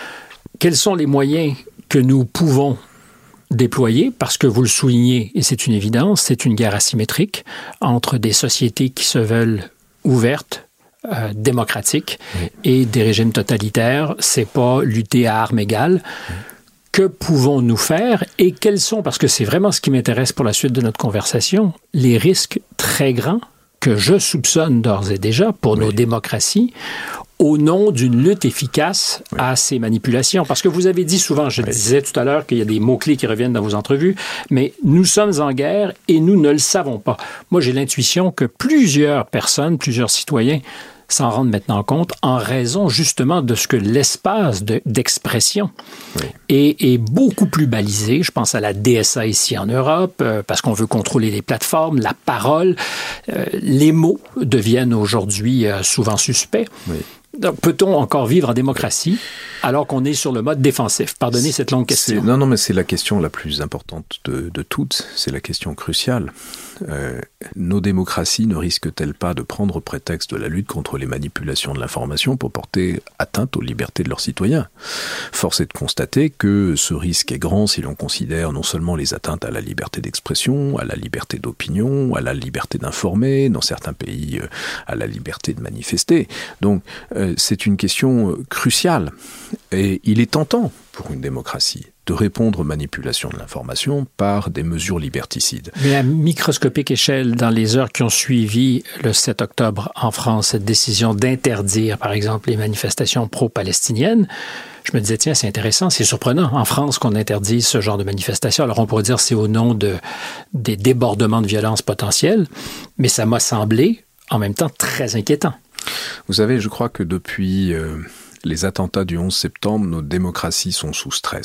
quels sont les moyens que nous pouvons déployer, parce que vous le soulignez, et c'est une évidence, c'est une guerre asymétrique entre des sociétés qui se veulent ouvertes, euh, démocratiques, oui. et des régimes totalitaires. C'est pas lutter à armes égales. Oui. Que pouvons-nous faire et quels sont, parce que c'est vraiment ce qui m'intéresse pour la suite de notre conversation, les risques très grands que je soupçonne d'ores et déjà pour oui. nos démocraties au nom d'une lutte efficace oui. à ces manipulations. Parce que vous avez dit souvent, je oui. disais tout à l'heure qu'il y a des mots-clés qui reviennent dans vos entrevues, mais nous sommes en guerre et nous ne le savons pas. Moi, j'ai l'intuition que plusieurs personnes, plusieurs citoyens s'en rendent maintenant compte en raison justement de ce que l'espace de, d'expression oui. est, est beaucoup plus balisé. Je pense à la D S A ici en Europe, euh, parce qu'on veut contrôler les plateformes, la parole. Euh, les mots deviennent aujourd'hui euh, souvent suspects. Oui. Donc, peut-on encore vivre en démocratie alors qu'on est sur le mode défensif? Pardonnez cette longue question. C'est, non, non, mais c'est la question la plus importante de, de toutes. C'est la question cruciale. Euh, nos démocraties ne risquent-elles pas de prendre prétexte de la lutte contre les manipulations de l'information pour porter atteinte aux libertés de leurs citoyens? Force est de constater que ce risque est grand si l'on considère non seulement les atteintes à la liberté d'expression, à la liberté d'opinion, à la liberté d'informer, dans certains pays, euh, à la liberté de manifester. Donc, euh, c'est une question cruciale. Et il est tentant pour une démocratie de répondre aux manipulations de l'information par des mesures liberticides. Mais à microscopique échelle, dans les heures qui ont suivi le sept octobre en France, cette décision d'interdire, par exemple, les manifestations pro-palestiniennes, je me disais, tiens, c'est intéressant, c'est surprenant, en France, qu'on interdise ce genre de manifestations. Alors, on pourrait dire c'est au nom de, des débordements de violence potentiels, mais ça m'a semblé, en même temps, très inquiétant. Vous savez, je crois que depuis euh, les attentats du onze septembre, nos démocraties sont sous stress.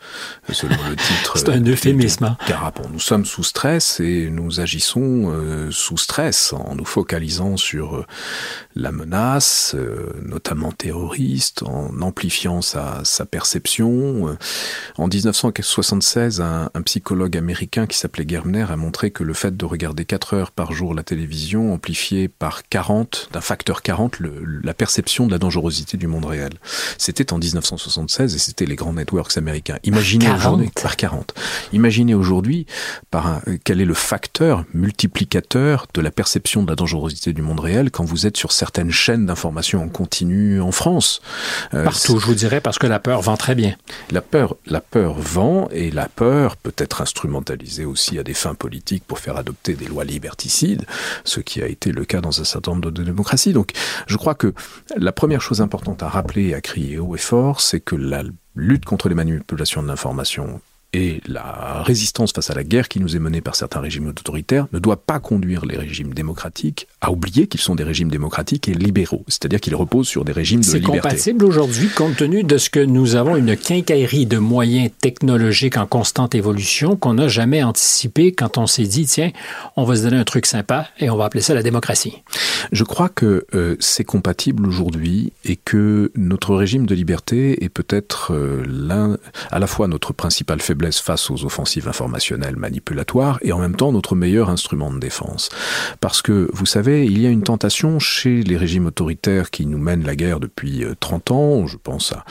selon le titre. C'est un euphémisme. Car bon, nous sommes sous stress et nous agissons euh, sous stress en nous focalisant sur euh, la menace, euh, notamment terroriste, en amplifiant sa, sa perception. En dix-neuf cent soixante-seize, un, un psychologue américain qui s'appelait Gertner a montré que le fait de regarder quatre heures par jour la télévision amplifiait par quarante, d'un facteur quarante, le, la perception de la dangerosité du monde réel. C'était en dix-neuf cent soixante-seize et c'était les grands networks américains. Imaginez aujourd'hui par quarante. Imaginez aujourd'hui par un, quel est le facteur multiplicateur de la perception de la dangerosité du monde réel quand vous êtes sur certaines chaînes d'information en continu en France. Euh, Partout, je vous dirais, parce que la peur vend très bien. La peur, la peur vend, et la peur peut être instrumentalisée aussi à des fins politiques pour faire adopter des lois liberticides, ce qui a été le cas dans un certain nombre de démocraties. Donc, je crois que la première chose importante à rappeler et à crier haut et fort, c'est que la lutte contre les manipulations de l'information et la résistance face à la guerre qui nous est menée par certains régimes autoritaires ne doit pas conduire les régimes démocratiques à oublier qu'ils sont des régimes démocratiques et libéraux, c'est-à-dire qu'ils reposent sur des régimes de liberté. C'est compatible aujourd'hui compte tenu de ce que nous avons une quincaillerie de moyens technologiques en constante évolution qu'on n'a jamais anticipé quand on s'est dit, tiens, on va se donner un truc sympa et on va appeler ça la démocratie. Je crois que euh, c'est compatible aujourd'hui et que notre régime de liberté est peut-être euh, l'un, à la fois notre principale faiblesse face aux offensives informationnelles manipulatoires et en même temps notre meilleur instrument de défense. Parce que, vous savez, il y a une tentation chez les régimes autoritaires qui nous mènent la guerre depuis trente ans, je pense à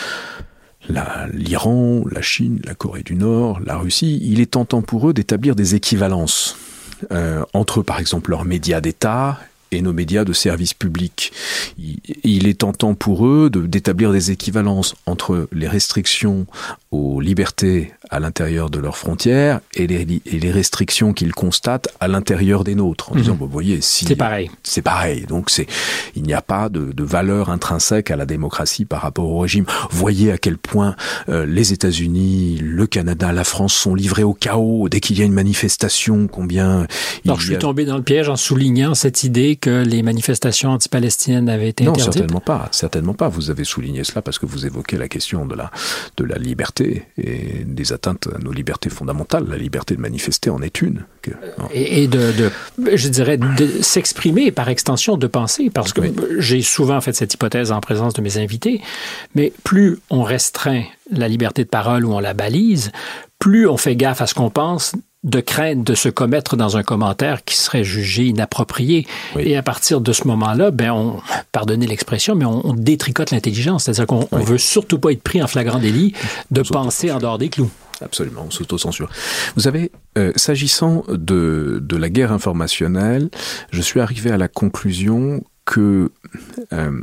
La, l'Iran, la Chine, la Corée du Nord, la Russie, il est tentant pour eux d'établir des équivalences euh, entre, par exemple, leurs médias d'État et nos médias de service public. Il est tentant pour eux de, d'établir des équivalences entre les restrictions aux libertés à l'intérieur de leurs frontières et les, et les restrictions qu'ils constatent à l'intérieur des nôtres. En mmh. disant, bon, vous voyez, si... C'est pareil. C'est pareil. Donc, c'est, il n'y a pas de, de valeur intrinsèque à la démocratie par rapport au régime. Voyez à quel point euh, les États-Unis, le Canada, la France sont livrés au chaos dès qu'il y a une manifestation, combien... Alors, je suis a... tombé dans le piège en soulignant cette idée que les manifestations anti-palestiniennes avaient été non, interdites? Non, certainement pas. Certainement pas. Vous avez souligné cela parce que vous évoquez la question de la, de la liberté et des atteintes à nos libertés fondamentales. La liberté de manifester en est une. Que, et et de, de, je dirais, de s'exprimer par extension, de penser, parce que oui. j'ai souvent fait cette hypothèse en présence de mes invités, mais plus on restreint la liberté de parole ou on la balise, plus on fait gaffe à ce qu'on pense, de crainte de se commettre dans un commentaire qui serait jugé inapproprié. Oui. Et à partir de ce moment-là, ben on, pardonnez l'expression, mais on, on détricote l'intelligence. C'est-à-dire qu'on ne oui. veut surtout pas être pris en flagrant délit de penser en dehors des clous. Absolument, on s'auto-censure. Vous savez, euh, s'agissant de, de la guerre informationnelle, je suis arrivé à la conclusion que euh,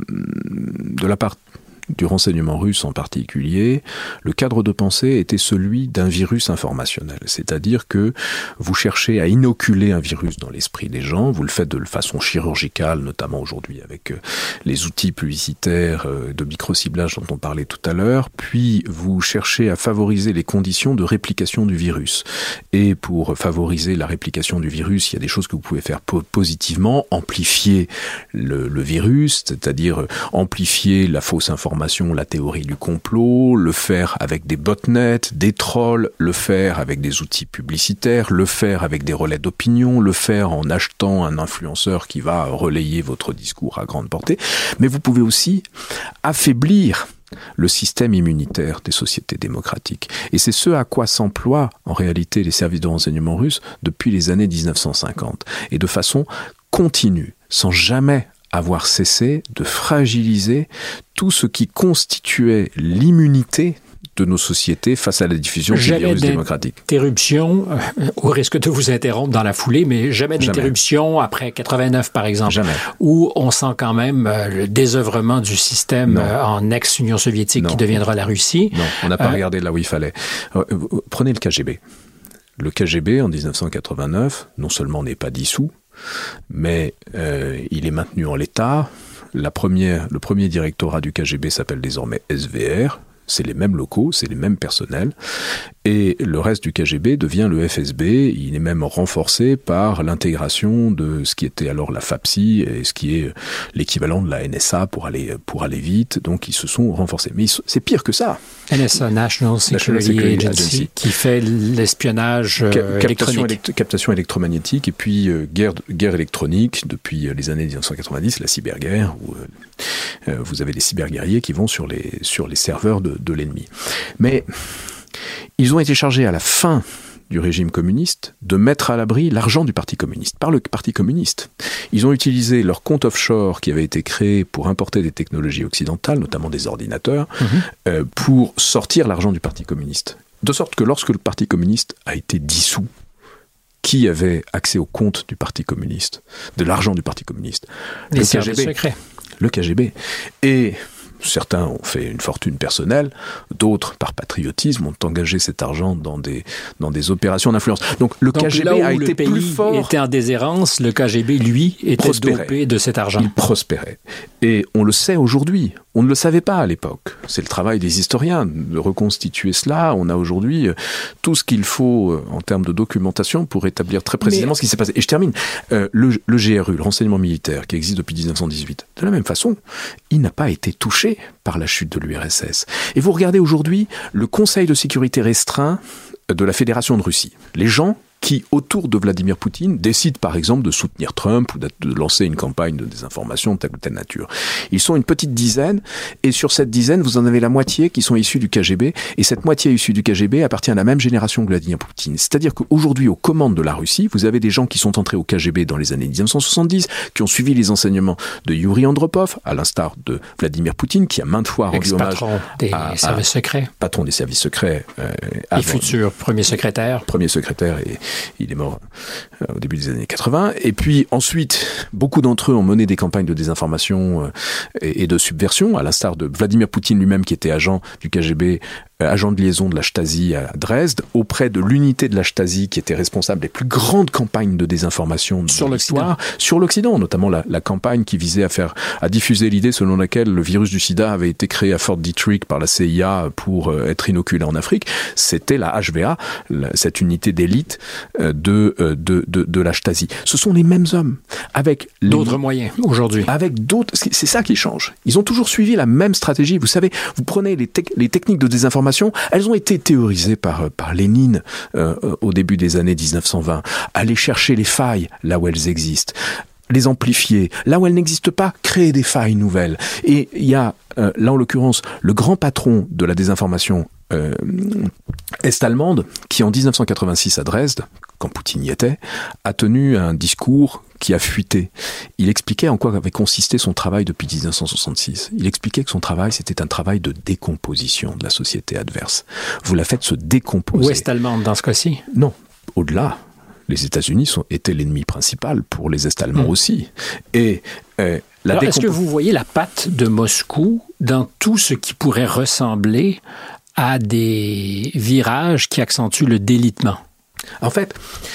de la part du renseignement russe en particulier, le cadre de pensée était celui d'un virus informationnel. C'est-à-dire que vous cherchez à inoculer un virus dans l'esprit des gens, vous le faites de façon chirurgicale, notamment aujourd'hui avec les outils publicitaires de micro-ciblage dont on parlait tout à l'heure, puis vous cherchez à favoriser les conditions de réplication du virus. Et pour favoriser la réplication du virus, il y a des choses que vous pouvez faire positivement, amplifier le, le virus, c'est-à-dire amplifier la fausse information, la théorie du complot, le faire avec des botnets, des trolls, le faire avec des outils publicitaires, le faire avec des relais d'opinion, le faire en achetant un influenceur qui va relayer votre discours à grande portée. Mais vous pouvez aussi affaiblir le système immunitaire des sociétés démocratiques. Et c'est ce à quoi s'emploient en réalité les services de renseignement russes depuis les années dix-neuf cent cinquante. Et de façon continue, sans jamais avoir cessé de fragiliser tout ce qui constituait l'immunité de nos sociétés face à la diffusion du virus démocratique. Interruption, euh, au risque de vous interrompre dans la foulée, mais jamais d'interruption jamais. Après quatre-vingt-neuf, par exemple, jamais. Où on sent quand même euh, le désœuvrement du système euh, en ex-Union soviétique non. qui deviendra la Russie. Non, on n'a pas euh, regardé là où il fallait. Euh, prenez le K G B. Le K G B, en dix-neuf cent quatre-vingt-neuf, non seulement n'est pas dissous, mais euh, il est maintenu en l'état. La première, le premier directorat du K G B s'appelle désormais S V R. C'est les mêmes locaux, c'est les mêmes personnels. Et le reste du K G B devient le F S B. Il est même renforcé par l'intégration de ce qui était alors la FAPSI et ce qui est l'équivalent de la N S A pour aller, pour aller vite. Donc ils se sont renforcés. Mais c'est pire que ça. N S A, National Security, National Security Agency, Agency, qui fait l'espionnage euh, Ca- captation électronique. Élect- captation électromagnétique et puis euh, guerre, guerre électronique depuis les années dix-neuf cent quatre-vingt-dix, la cyberguerre, où euh, vous avez les cyberguerriers qui vont sur les, sur les serveurs de, de l'ennemi. Mais ils ont été chargés à la fin du régime communiste de mettre à l'abri l'argent du Parti communiste, par le Parti communiste. Ils ont utilisé leur compte offshore qui avait été créé pour importer des technologies occidentales, notamment des ordinateurs, mmh. euh, pour sortir l'argent du Parti communiste. De sorte que lorsque le Parti communiste a été dissous, qui avait accès au compte du Parti communiste, de l'argent du Parti communiste? Les services secrets. Le K G B. Et certains ont fait une fortune personnelle, d'autres, par patriotisme, ont engagé cet argent dans des, dans des opérations d'influence. Donc le Donc, K G B là où a le été pays plus fort. était en déshérence, le K G B, lui, était prospérait. dopé de cet argent. Il prospérait. Et on le sait aujourd'hui. On ne le savait pas à l'époque. C'est le travail des historiens de reconstituer cela. On a aujourd'hui tout ce qu'il faut en termes de documentation pour établir très précisément Mais... ce qui s'est passé. Et je termine. Euh, le, le G R U, le renseignement militaire, qui existe depuis dix-neuf cent dix-huit, de la même façon, il n'a pas été touché par la chute de l'U R S S. Et vous regardez aujourd'hui le Conseil de sécurité restreint de la Fédération de Russie. Les gens qui, autour de Vladimir Poutine, décident par exemple de soutenir Trump ou de lancer une campagne de désinformation de telle ou telle nature. Ils sont une petite dizaine, et sur cette dizaine, vous en avez la moitié qui sont issus du K G B, et cette moitié issue du K G B appartient à la même génération que Vladimir Poutine. C'est-à-dire qu'aujourd'hui, aux commandes de la Russie, vous avez des gens qui sont entrés au K G B dans les années dix-neuf cent soixante-dix, qui ont suivi les enseignements de Yuri Andropov, à l'instar de Vladimir Poutine, qui a maintes fois rendu hommage des à, services secrets. patron des services secrets. Euh, et futur premier secrétaire. Premier secrétaire, et il est mort euh, au début des années quatre-vingts. Et puis ensuite, beaucoup d'entre eux ont mené des campagnes de désinformation euh, et, et de subversion, à l'instar de Vladimir Poutine lui-même, qui était agent du K G B, euh, agent de liaison de la Stasi à Dresde, auprès de l'unité de la Stasi qui était responsable des plus grandes campagnes de désinformation de sur l'Occident. Sur l'Occident, notamment la, la campagne qui visait à faire, à diffuser l'idée selon laquelle le virus du sida avait été créé à Fort Detrick par la C I A pour euh, être inoculé en Afrique. C'était la H V A, la, cette unité d'élite euh, de, euh, de, de, de la Stasi. Ce sont les mêmes hommes, avec d'autres les, moyens aujourd'hui. Avec d'autres, c'est ça qui change. Ils ont toujours suivi la même stratégie. Vous savez, vous prenez les, te- les techniques de désinformation, elles ont été théorisées par, par Lénine euh, au début des années dix-neuf cent vingt. Aller chercher les failles là où elles existent, les amplifier. Là où elles n'existent pas, créer des failles nouvelles. Et il y a, euh, là en l'occurrence, le grand patron de la désinformation euh, est-allemande, qui en dix-neuf cent quatre-vingt-six à Dresde, quand Poutine y était, a tenu un discours qui a fuité. Il expliquait en quoi avait consisté son travail depuis dix-neuf cent soixante-six. Il expliquait que son travail, c'était un travail de décomposition de la société adverse. Vous la faites se décomposer. Ouest-allemande dans ce cas-ci? Non, au-delà. Les États-Unis sont, étaient l'ennemi principal pour les Est-Allemands mmh. aussi. Et euh, la Alors, décomp- est-ce que vous voyez la patte de Moscou dans tout ce qui pourrait ressembler à des virages qui accentuent le délitement? En fait,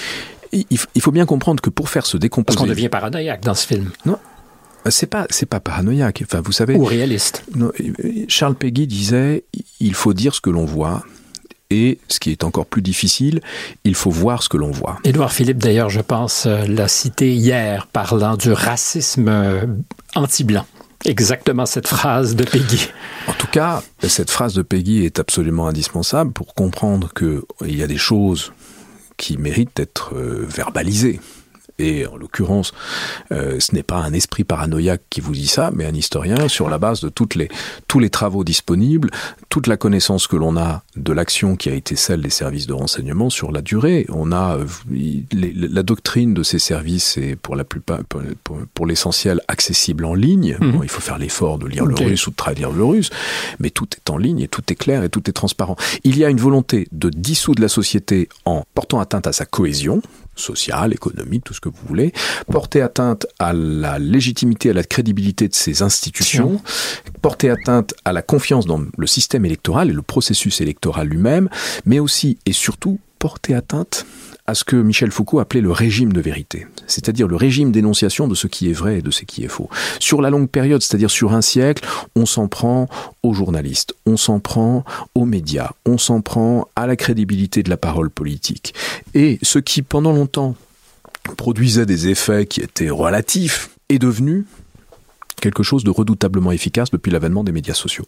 il faut bien comprendre que pour faire se décomposer... Parce qu'on devient paranoïaque dans ce film. Non, c'est pas, c'est pas paranoïaque. Enfin, vous savez... Ou réaliste. Non, Charles Péguy disait, il faut dire ce que l'on voit. Et ce qui est encore plus difficile, il faut voir ce que l'on voit. Édouard Philippe, d'ailleurs, je pense, l'a cité hier, parlant du racisme anti-blanc. Exactement cette phrase de Péguy. En tout cas, cette phrase de Péguy est absolument indispensable pour comprendre qu'il y a des choses qui méritent d'être euh, verbalisées. Et en l'occurrence, euh, ce n'est pas un esprit paranoïaque qui vous dit ça, mais un historien sur la base de toutes les, tous les travaux disponibles, toute la connaissance que l'on a de l'action qui a été celle des services de renseignement sur la durée. On a euh, les, la doctrine de ces services est pour la plupart, pour, pour, pour l'essentiel, accessible en ligne. Mmh. Bon, il faut faire l'effort de lire okay. le russe ou de traduire le russe, mais tout est en ligne et tout est clair et tout est transparent. Il y a une volonté de dissoudre la société en portant atteinte à sa cohésion sociale, économique, tout ce que vous voulez, porter atteinte à la légitimité, à la crédibilité de ces institutions, porter atteinte à la confiance dans le système électoral et le processus électoral lui-même, mais aussi et surtout porter atteinte à ce que Michel Foucault appelait le régime de vérité, c'est-à-dire le régime d'énonciation de ce qui est vrai et de ce qui est faux. Sur la longue période, c'est-à-dire sur un siècle, on s'en prend aux journalistes, on s'en prend aux médias, on s'en prend à la crédibilité de la parole politique. Et ce qui, pendant longtemps, produisait des effets qui étaient relatifs, est devenu quelque chose de redoutablement efficace depuis l'avènement des médias sociaux.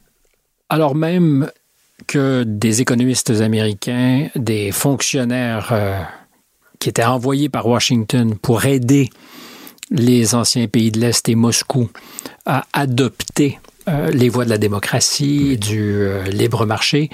Alors même que des économistes américains, des fonctionnaires euh, qui étaient envoyés par Washington pour aider les anciens pays de l'Est et Moscou à adopter euh, les voies de la démocratie, du euh, libre marché,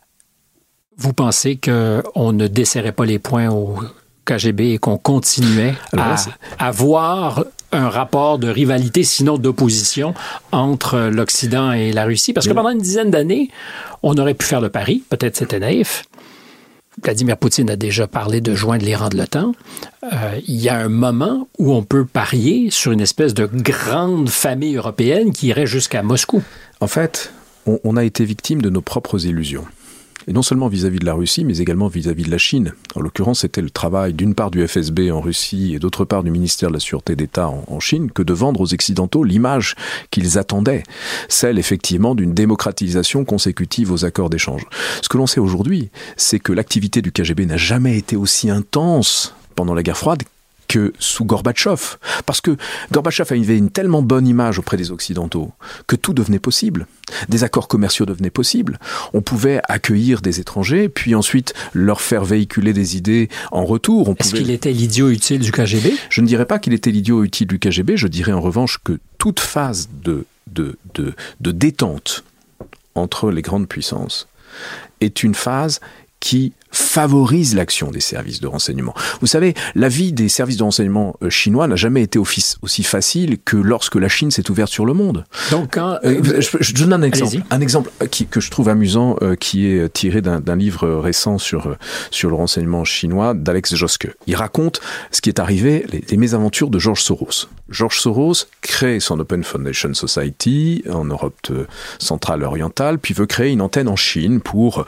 vous pensez qu'on ne desserrait pas les poings au K G B et qu'on continuait Alors là, à avoir un rapport de rivalité, sinon d'opposition, entre l'Occident et la Russie? Parce que pendant une dizaine d'années, on aurait pu faire le pari, peut-être c'était naïf. Vladimir Poutine a déjà parlé de joindre les rangs de l'OTAN. Euh, il y a un moment où on peut parier sur une espèce de grande famille européenne qui irait jusqu'à Moscou. En fait, on, on a été victime de nos propres illusions. Et non seulement vis-à-vis de la Russie, mais également vis-à-vis de la Chine. En l'occurrence, c'était le travail d'une part du F S B en Russie et d'autre part du ministère de la Sûreté d'État en, en Chine que de vendre aux Occidentaux l'image qu'ils attendaient, celle effectivement d'une démocratisation consécutive aux accords d'échange. Ce que l'on sait aujourd'hui, c'est que l'activité du K G B n'a jamais été aussi intense pendant la guerre froide que sous Gorbatchev. Parce que Gorbatchev avait une tellement bonne image auprès des Occidentaux que tout devenait possible. Des accords commerciaux devenaient possibles. On pouvait accueillir des étrangers, puis ensuite leur faire véhiculer des idées en retour. On Est-ce pouvait... qu'il était l'idiot utile du K G B? Je ne dirais pas qu'il était l'idiot utile du K G B, je dirais en revanche que toute phase de, de, de, de détente entre les grandes puissances est une phase qui favorise l'action des services de renseignement. Vous savez, la vie des services de renseignement chinois n'a jamais été aussi facile que lorsque la Chine s'est ouverte sur le monde. Donc, quand... euh, je, je donne un exemple, Allez-y. un exemple qui, que je trouve amusant, euh, qui est tiré d'un, d'un livre récent sur sur le renseignement chinois d'Alex Joske. Il raconte ce qui est arrivé, les, les mésaventures de George Soros. George Soros crée son Open Foundation Society en Europe centrale et orientale, puis veut créer une antenne en Chine pour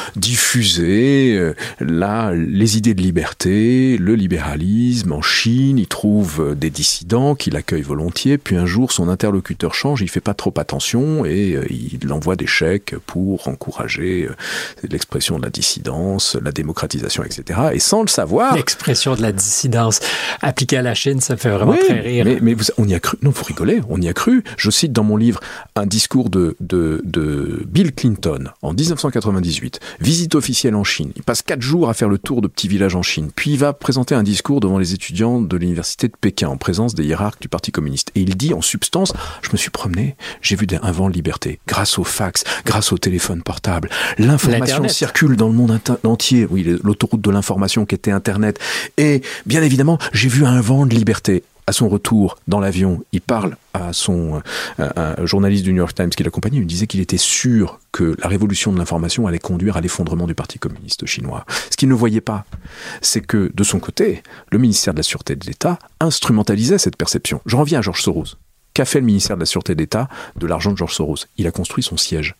diffuser là, les idées de liberté, le libéralisme en Chine. Il trouve des dissidents qu'il accueille volontiers, puis un jour son interlocuteur change, il fait pas trop attention et il envoie des chèques pour encourager l'expression de la dissidence, la démocratisation, et cetera. Et sans le savoir... L'expression de la dissidence appliquée à la Chine, ça me fait vraiment oui, très rire. Mais, mais vous, on y a cru. Non, vous rigolez, on y a cru. Je cite dans mon livre un discours de, de, de Bill Clinton en dix-neuf cent quatre-vingt-dix-huit. Visite officielle en Chine. Il passe quatre jours à faire le tour de petits villages en Chine. Puis il va présenter un discours devant les étudiants de l'université de Pékin en présence des hiérarques du Parti communiste. Et il dit en substance, je me suis promené, j'ai vu un vent de liberté. Grâce au fax, grâce au téléphone portable, l'information L'Internet. circule dans le monde inter- entier. Oui, l'autoroute de l'information qui était Internet. Et bien évidemment, j'ai vu un vent de liberté. À son retour dans l'avion, il parle à son à un journaliste du New York Times qui l'accompagnait. Il lui disait qu'il était sûr que la révolution de l'information allait conduire à l'effondrement du Parti communiste chinois. Ce qu'il ne voyait pas, c'est que de son côté, le ministère de la Sûreté de l'État instrumentalisait cette perception. Je reviens à George Soros. Qu'a fait le ministère de la Sûreté de l'État de l'argent de George Soros? Il a construit son siège.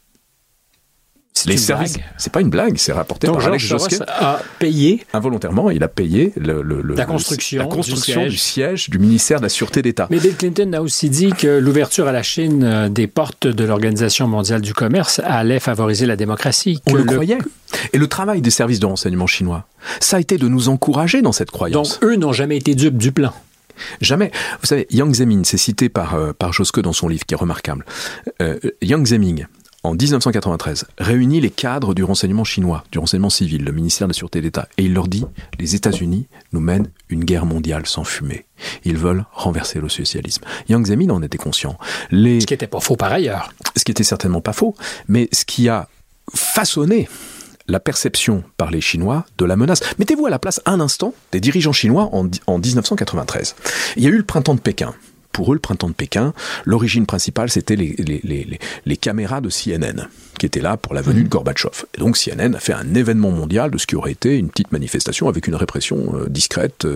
C'est les une services, blague. C'est pas une blague, c'est rapporté Donc par Alex George Joske. Soros a payé involontairement, il a payé le, le, le, la construction, la construction du, du, siège. siège du ministère de la Sûreté d'État. Mais Bill Clinton a aussi dit que l'ouverture à la Chine des portes de l'Organisation mondiale du commerce allait favoriser la démocratie. On que le, le croyait. Et le travail des services de renseignement chinois, ça a été de nous encourager dans cette croyance. Donc eux n'ont jamais été dupes du plan. Jamais. Vous savez, Yang Zemin, c'est cité par, euh, par Joske dans son livre, qui est remarquable. Euh, Yang Zemin, en dix-neuf cent quatre-vingt-treize, réunit les cadres du renseignement chinois, du renseignement civil, le ministère de la Sûreté d'État, et il leur dit « Les États-Unis nous mènent une guerre mondiale sans fumée. Ils veulent renverser le socialisme. » Yang Zemin en était conscient. Les... Ce qui n'était pas faux par ailleurs. Ce qui était certainement pas faux, mais ce qui a façonné la perception par les Chinois de la menace. Mettez-vous à la place un instant des dirigeants chinois en, en dix-neuf cent quatre-vingt-treize. Il y a eu le printemps de Pékin. Pour eux, le printemps de Pékin, l'origine principale, c'était les, les, les, les caméras de C N N, qui étaient là pour la venue de Gorbatchev. Et donc C N N a fait un événement mondial de ce qui aurait été une petite manifestation avec une répression euh, discrète,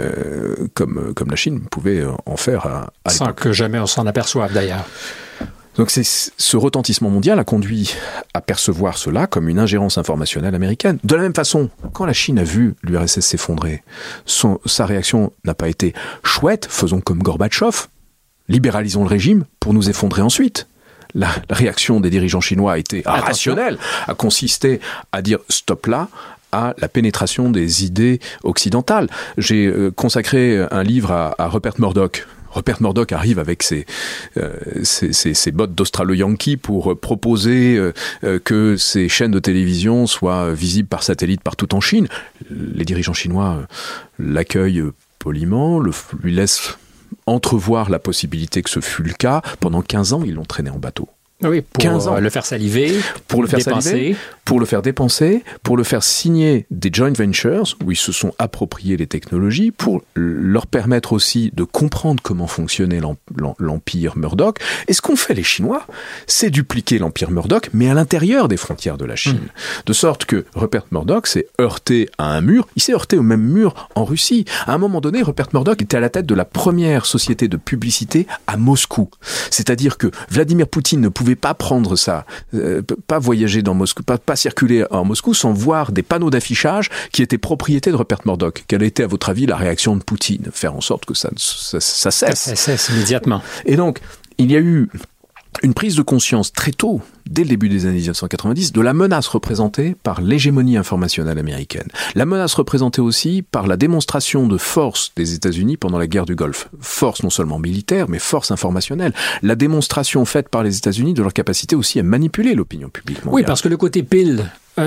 euh, comme, comme la Chine pouvait en faire à, à Sans que jamais on s'en aperçoive d'ailleurs. Donc c'est, ce retentissement mondial a conduit à percevoir cela comme une ingérence informationnelle américaine. De la même façon, quand la Chine a vu l'U R S S s'effondrer, son, sa réaction n'a pas été « chouette, faisons comme Gorbatchev, libéralisons le régime pour nous effondrer ensuite ». La, la réaction des dirigeants chinois a été Attention. rationnelle, a consisté à dire « stop là ». À la pénétration des idées occidentales. J'ai euh, consacré un livre à, à Rupert Murdoch. Rupert Murdoch arrive avec ses, euh, ses, ses, ses bottes d'Australo-Yankee pour proposer euh, euh, que ces chaînes de télévision soient visibles par satellite partout en Chine. Les dirigeants chinois euh, l'accueillent poliment, le, lui laissent entrevoir la possibilité que ce fût le cas. Pendant quinze ans, ils l'ont traîné en bateau. Oui, pour quinze ans. le faire saliver, pour le faire dépenser. saliver, pour le faire dépenser, pour le faire signer des joint ventures où ils se sont appropriés les technologies, pour leur permettre aussi de comprendre comment fonctionnait l'empire Murdoch. Et ce qu'ont fait les Chinois, c'est dupliquer l'empire Murdoch, mais à l'intérieur des frontières de la Chine. Mmh. De sorte que Rupert Murdoch s'est heurté à un mur. Il s'est heurté au même mur en Russie. À un moment donné, Rupert Murdoch était à la tête de la première société de publicité à Moscou. C'est-à-dire que Vladimir Poutine ne pouvait pas prendre ça, euh, pas voyager dans Moscou, pas, pas circuler en Moscou sans voir des panneaux d'affichage qui étaient propriété de Rupert Murdoch. Quelle a été, à votre avis, la réaction de Poutine? Faire en sorte que ça, ça, ça cesse. Ça cesse immédiatement. Et donc, il y a eu une prise de conscience très tôt, dès le début des années dix-neuf cent quatre-vingt-dix, de la menace représentée par l'hégémonie informationnelle américaine. La menace représentée aussi par la démonstration de force des États-Unis pendant la guerre du Golfe. Force non seulement militaire, mais force informationnelle. La démonstration faite par les États-Unis de leur capacité aussi à manipuler l'opinion publique mondiale. Oui, parce que le côté pile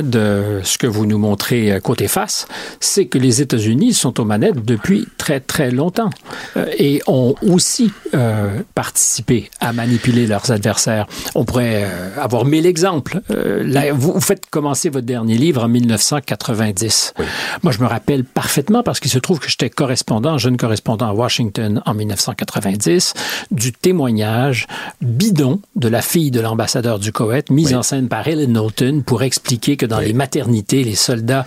de ce que vous nous montrez côté face, c'est que les États-Unis sont aux manettes depuis très, très longtemps euh, et ont aussi euh, participé à manipuler leurs adversaires. On pourrait euh, avoir mille exemples. Euh, là, vous, vous faites commencer votre dernier livre en dix-neuf cent quatre-vingt-dix. Oui. Moi, je me rappelle parfaitement parce qu'il se trouve que j'étais correspondant, jeune correspondant à Washington en dix-neuf cent quatre-vingt-dix, du témoignage bidon de la fille de l'ambassadeur du Koweït, mise oui. en scène par Helen Norton pour expliquer que dans oui. les maternités, les soldats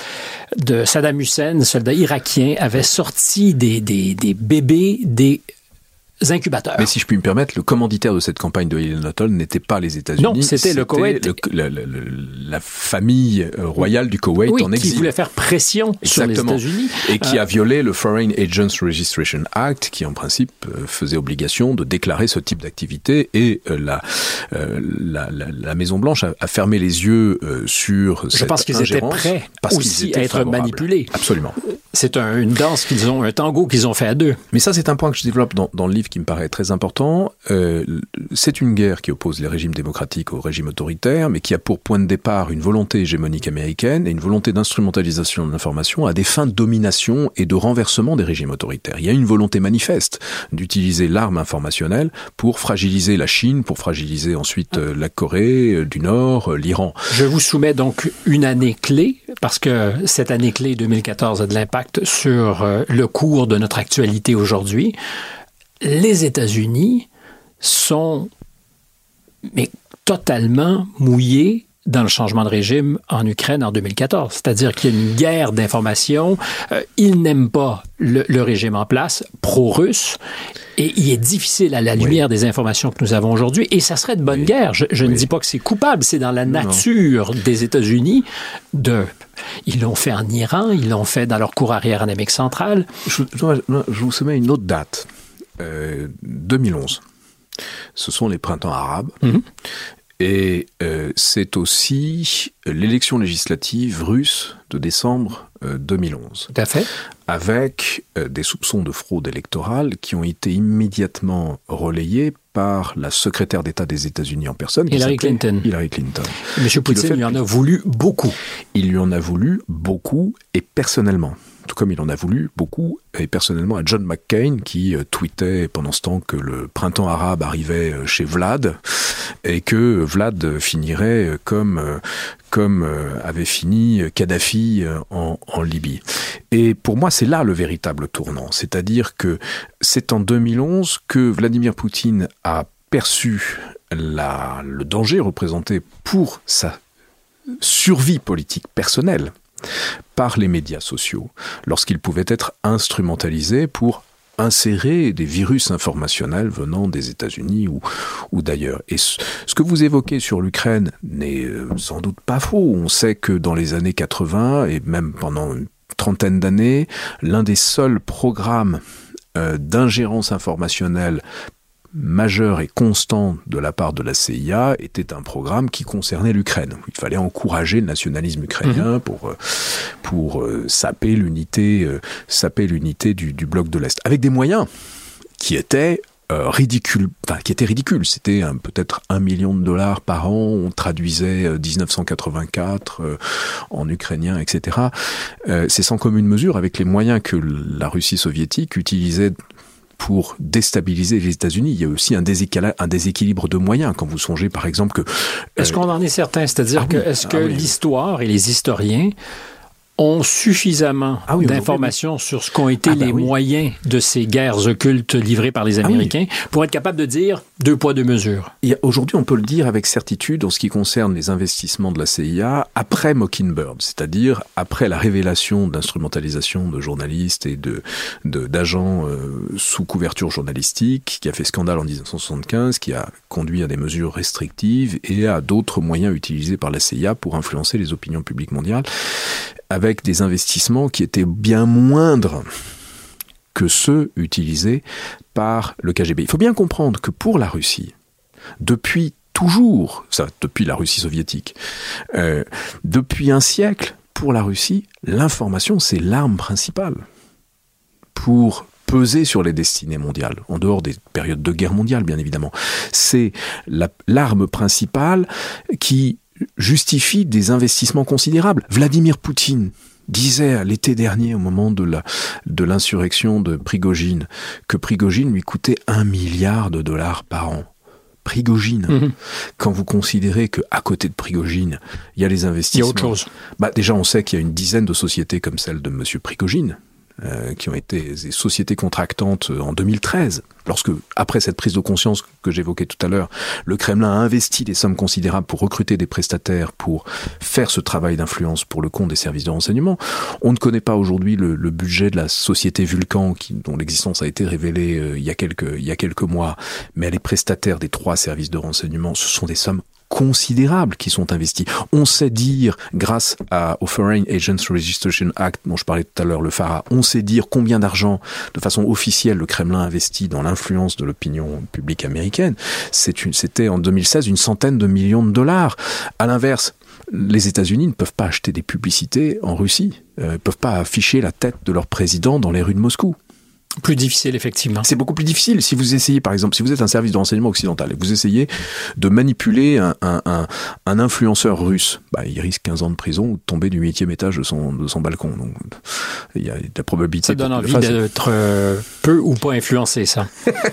de Saddam Hussein, soldats irakiens, avaient sorti des, des, des bébés des incubateurs. Mais si je puis me permettre, le commanditaire de cette campagne de Helen Norton n'était pas les États-Unis. Non, c'était, c'était le Koweït. Le, la, la, la famille royale du Koweït oui, en exil. Qui voulait faire pression Exactement. sur les États-Unis. Et qui euh, a violé le Foreign Agents Registration Act, qui en principe faisait obligation de déclarer ce type d'activité. Et euh, la, euh, la, la, la Maison-Blanche a, a fermé les yeux euh, sur Je cette pense qu'ils étaient prêts parce aussi qu'ils étaient à être favorables. manipulés. Absolument. C'est un, une danse qu'ils ont, un tango qu'ils ont fait à deux. Mais ça, c'est un point que je développe dans, dans le livre qui me paraît très important. Euh, c'est une guerre qui oppose les régimes démocratiques aux régimes autoritaires, mais qui a pour point de départ une volonté hégémonique américaine et une volonté d'instrumentalisation de l'information à des fins de domination et de renversement des régimes autoritaires. Il y a une volonté manifeste d'utiliser l'arme informationnelle pour fragiliser la Chine, pour fragiliser ensuite euh, la Corée euh, du Nord, euh, l'Iran. Je vous soumets donc une année clé, parce que cette année clé deux mille quatorze a de l'impact sur euh, le cours de notre actualité aujourd'hui. Les États-Unis sont mais totalement mouillés dans le changement de régime en Ukraine en deux mille quatorze. C'est-à-dire qu'il y a une guerre d'information. Euh, ils n'aiment pas le, le régime en place, pro-russe, et il est difficile à la lumière oui. des informations que nous avons aujourd'hui. Et ça serait de bonne oui. guerre. Je, je oui. ne dis pas que c'est coupable. C'est dans la nature non. des États-Unis de... Ils l'ont fait en Iran, ils l'ont fait dans leur cour arrière en Amérique centrale. Je, je, je vous soumets une autre date. Euh, deux mille onze. Ce sont les printemps arabes. Mm-hmm. Et euh, c'est aussi l'élection législative russe de décembre euh, deux mille onze. Tout à fait. Avec euh, des soupçons de fraude électorale qui ont été immédiatement relayés par la secrétaire d'État des États-Unis en personne. Hillary Clinton. Hillary Clinton. M. Poutine lui en a voulu beaucoup. Il lui en a voulu beaucoup et personnellement. Tout comme il en a voulu beaucoup, et personnellement à John McCain, qui euh, tweetait pendant ce temps que le printemps arabe arrivait euh, chez Vlad, et que Vlad finirait euh, comme, euh, comme euh, avait fini Kadhafi euh, en, en Libye. Et pour moi, c'est là le véritable tournant. C'est-à-dire que c'est en deux mille onze que Vladimir Poutine a perçu la, le danger représenté pour sa survie politique personnelle par les médias sociaux, lorsqu'ils pouvaient être instrumentalisés pour insérer des virus informationnels venant des États-Unis ou, ou d'ailleurs. Et ce, ce que vous évoquez sur l'Ukraine n'est euh, sans doute pas faux. On sait que dans les années quatre-vingts, et même pendant une trentaine d'années, l'un des seuls programmes euh, d'ingérence informationnelle majeur et constant de la part de la C I A était un programme qui concernait l'Ukraine. Il fallait encourager le nationalisme ukrainien mmh. pour pour euh, saper l'unité euh, saper l'unité du, du bloc de l'Est avec des moyens qui étaient euh, ridicules, enfin qui étaient ridicules. C'était un, peut-être un million de dollars par an. On traduisait euh, dix-neuf cent quatre-vingt-quatre euh, en ukrainien, et cetera. Euh, c'est sans commune mesure avec les moyens que la Russie soviétique utilisait pour déstabiliser les États-Unis. Il y a aussi un, déséquil- un déséquilibre de moyens. Quand vous songez, par exemple, que... Euh... Est-ce qu'on en est certain? C'est-à-dire ah que, oui, est-ce que ah oui. l'histoire et les historiens ont suffisamment ah oui, d'informations oui. sur ce qu'ont été ah ben les oui. moyens de ces guerres occultes livrées par les Américains ah oui. pour être capable de dire deux poids, deux mesures? Et aujourd'hui, on peut le dire avec certitude en ce qui concerne les investissements de la C I A après Mockingbird, c'est-à-dire après la révélation d'instrumentalisation de journalistes et de, de, d'agents euh, sous couverture journalistique, qui a fait scandale en dix-neuf cent soixante-quinze, qui a conduit à des mesures restrictives et à d'autres moyens utilisés par la C I A pour influencer les opinions publiques mondiales, avec des investissements qui étaient bien moindres que ceux utilisés par le K G B. Il faut bien comprendre que pour la Russie, depuis toujours, ça, depuis la Russie soviétique, euh, depuis un siècle, pour la Russie, l'information, c'est l'arme principale pour peser sur les destinées mondiales, en dehors des périodes de guerre mondiale, bien évidemment. C'est la, l'arme principale qui justifie des investissements considérables. Vladimir Poutine disait l'été dernier, au moment de la de l'insurrection de Prigojine, que Prigojine lui coûtait un milliard de dollars par an. Prigojine. Mmh. Quand vous considérez que à côté de Prigojine, il y a les investissements. Il y a autre chose. Bah déjà, on sait qu'il y a une dizaine de sociétés comme celle de Monsieur Prigojine. Euh, qui ont été des sociétés contractantes en deux mille treize, lorsque, après cette prise de conscience que j'évoquais tout à l'heure, le Kremlin a investi des sommes considérables pour recruter des prestataires, pour faire ce travail d'influence pour le compte des services de renseignement. On ne connaît pas aujourd'hui le, le budget de la société Vulcan, qui, dont l'existence a été révélée euh, il y a quelques, il y a quelques mois, mais les prestataires des trois services de renseignement, ce sont des sommes considérables qui sont investis. On sait dire, grâce à, au Foreign Agents Registration Act, dont je parlais tout à l'heure, le FARA, on sait dire combien d'argent, de façon officielle, le Kremlin investit dans l'influence de l'opinion publique américaine. C'est une, c'était en deux mille seize une centaine de millions de dollars. À l'inverse, les États-Unis ne peuvent pas acheter des publicités en Russie. Ils ne peuvent pas afficher la tête de leur président dans les rues de Moscou. Plus difficile, effectivement. C'est beaucoup plus difficile. Si vous essayez, par exemple, si vous êtes un service de renseignement occidental et vous essayez de manipuler un, un, un, un influenceur russe, bah, il risque quinze ans de prison ou de tomber du huitième étage de son, de son balcon. Donc, il y a de la probabilité. Ça donne envie d'être euh, peu ou pas influencé, ça,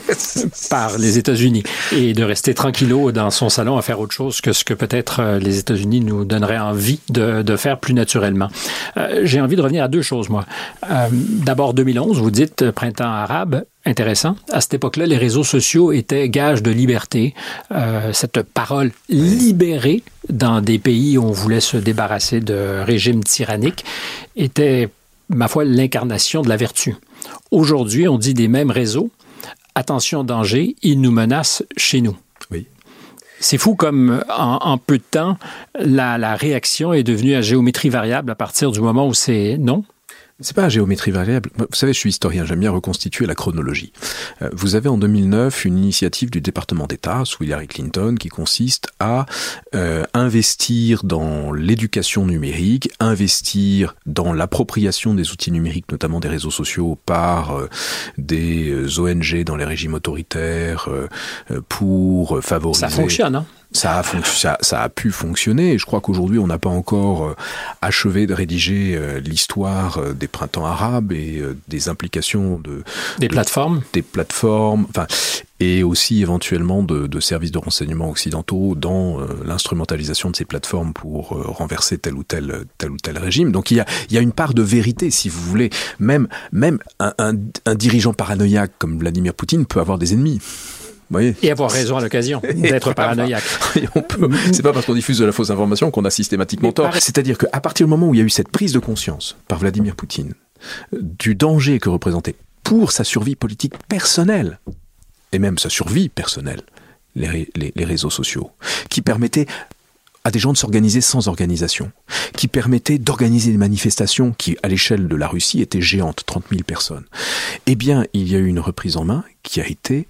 par les États-Unis. Et de rester tranquillo dans son salon à faire autre chose que ce que peut-être les États-Unis nous donneraient envie de, de faire plus naturellement. Euh, j'ai envie de revenir à deux choses, moi. Euh, d'abord, deux mille onze, vous dites printemps arabe, intéressant. À cette époque-là, les réseaux sociaux étaient gage de liberté. Euh, cette parole libérée dans des pays où on voulait se débarrasser de régimes tyranniques était, ma foi, l'incarnation de la vertu. Aujourd'hui, on dit des mêmes réseaux, attention, danger, ils nous menacent chez nous. Oui. C'est fou comme, en, en peu de temps, la, la réaction est devenue à géométrie variable à partir du moment où c'est non. C'est pas à géométrie variable. Vous savez, je suis historien, j'aime bien reconstituer la chronologie. Vous avez en deux mille neuf une initiative du département d'État sous Hillary Clinton qui consiste à euh, investir dans l'éducation numérique, investir dans l'appropriation des outils numériques, notamment des réseaux sociaux, par euh, des O N G dans les régimes autoritaires euh, pour favoriser... Ça fonctionne, hein? Ça a, fonc- ça, ça a pu fonctionner et je crois qu'aujourd'hui on n'a pas encore euh, achevé de rédiger euh, l'histoire euh, des printemps arabes et euh, des implications de... Des de, plateformes Des plateformes, enfin, et aussi éventuellement de, de services de renseignement occidentaux dans euh, l'instrumentalisation de ces plateformes pour euh, renverser tel ou tel, tel ou tel régime. Donc il y a, il y a une part de vérité, si vous voulez. Même, même un, un, un dirigeant paranoïaque comme Vladimir Poutine peut avoir des ennemis. Voyez. Et avoir raison à l'occasion d'être paranoïaque. On peut, c'est pas parce qu'on diffuse de la fausse information qu'on a systématiquement tort. Par... C'est-à-dire qu'à partir du moment où il y a eu cette prise de conscience par Vladimir Poutine du danger que représentait pour sa survie politique personnelle, et même sa survie personnelle, les, les, les réseaux sociaux, qui permettaient à des gens de s'organiser sans organisation, qui permettaient d'organiser des manifestations qui, à l'échelle de la Russie, étaient géantes, trente mille personnes. Eh bien, il y a eu une reprise en main qui a été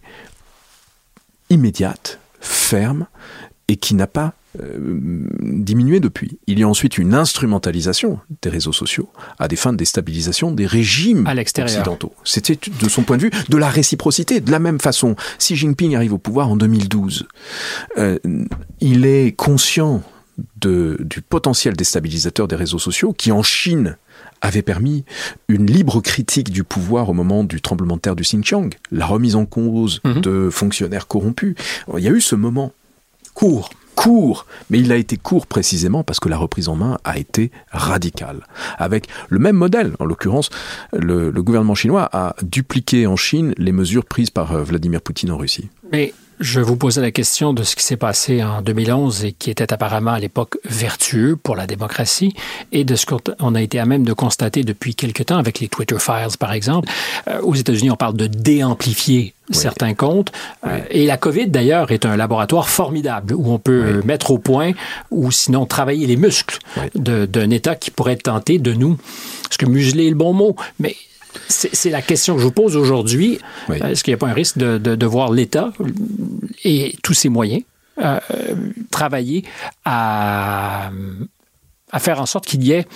immédiate, ferme, et qui n'a pas euh, diminué depuis. Il y a ensuite une instrumentalisation des réseaux sociaux à des fins de déstabilisation des régimes à l'extérieur. Occidentaux. C'était, de son point de vue, de la réciprocité. De la même façon, Xi Jinping arrive au pouvoir en deux mille douze. Euh, il est conscient de, du potentiel déstabilisateur des réseaux sociaux qui, en Chine, avait permis une libre critique du pouvoir au moment du tremblement de terre du Xinjiang, la remise en cause mmh. de fonctionnaires corrompus. Il y a eu ce moment court, court, mais il a été court précisément parce que la reprise en main a été radicale. Avec le même modèle, en l'occurrence, le, le gouvernement chinois a dupliqué en Chine les mesures prises par Vladimir Poutine en Russie. Mais je vous posais la question de ce qui s'est passé en deux mille onze et qui était apparemment à l'époque vertueux pour la démocratie et de ce qu'on a été à même de constater depuis quelque temps avec les Twitter Files, par exemple. Euh, aux États-Unis, on parle de déamplifier oui. certains comptes. Oui. Euh, et la COVID, d'ailleurs, est un laboratoire formidable où on peut oui. mettre au point ou sinon travailler les muscles oui. de, d'un État qui pourrait être tenté de nous... Est-ce que museler est le bon mot? Mais... C'est, c'est la question que je vous pose aujourd'hui. Oui. Est-ce qu'il n'y a pas un risque de, de, de voir l'État et tous ses moyens euh, travailler à, à faire en sorte qu'il y ait,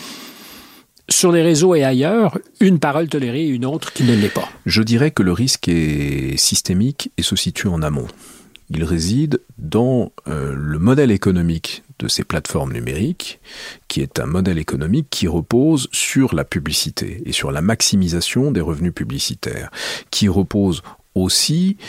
sur les réseaux et ailleurs, une parole tolérée et une autre qui ne l'est pas? Je dirais que le risque est systémique et se situe en amont. Il réside dans euh, le modèle économique de ces plateformes numériques, qui est un modèle économique qui repose sur la publicité et sur la maximisation des revenus publicitaires, qui repose aussi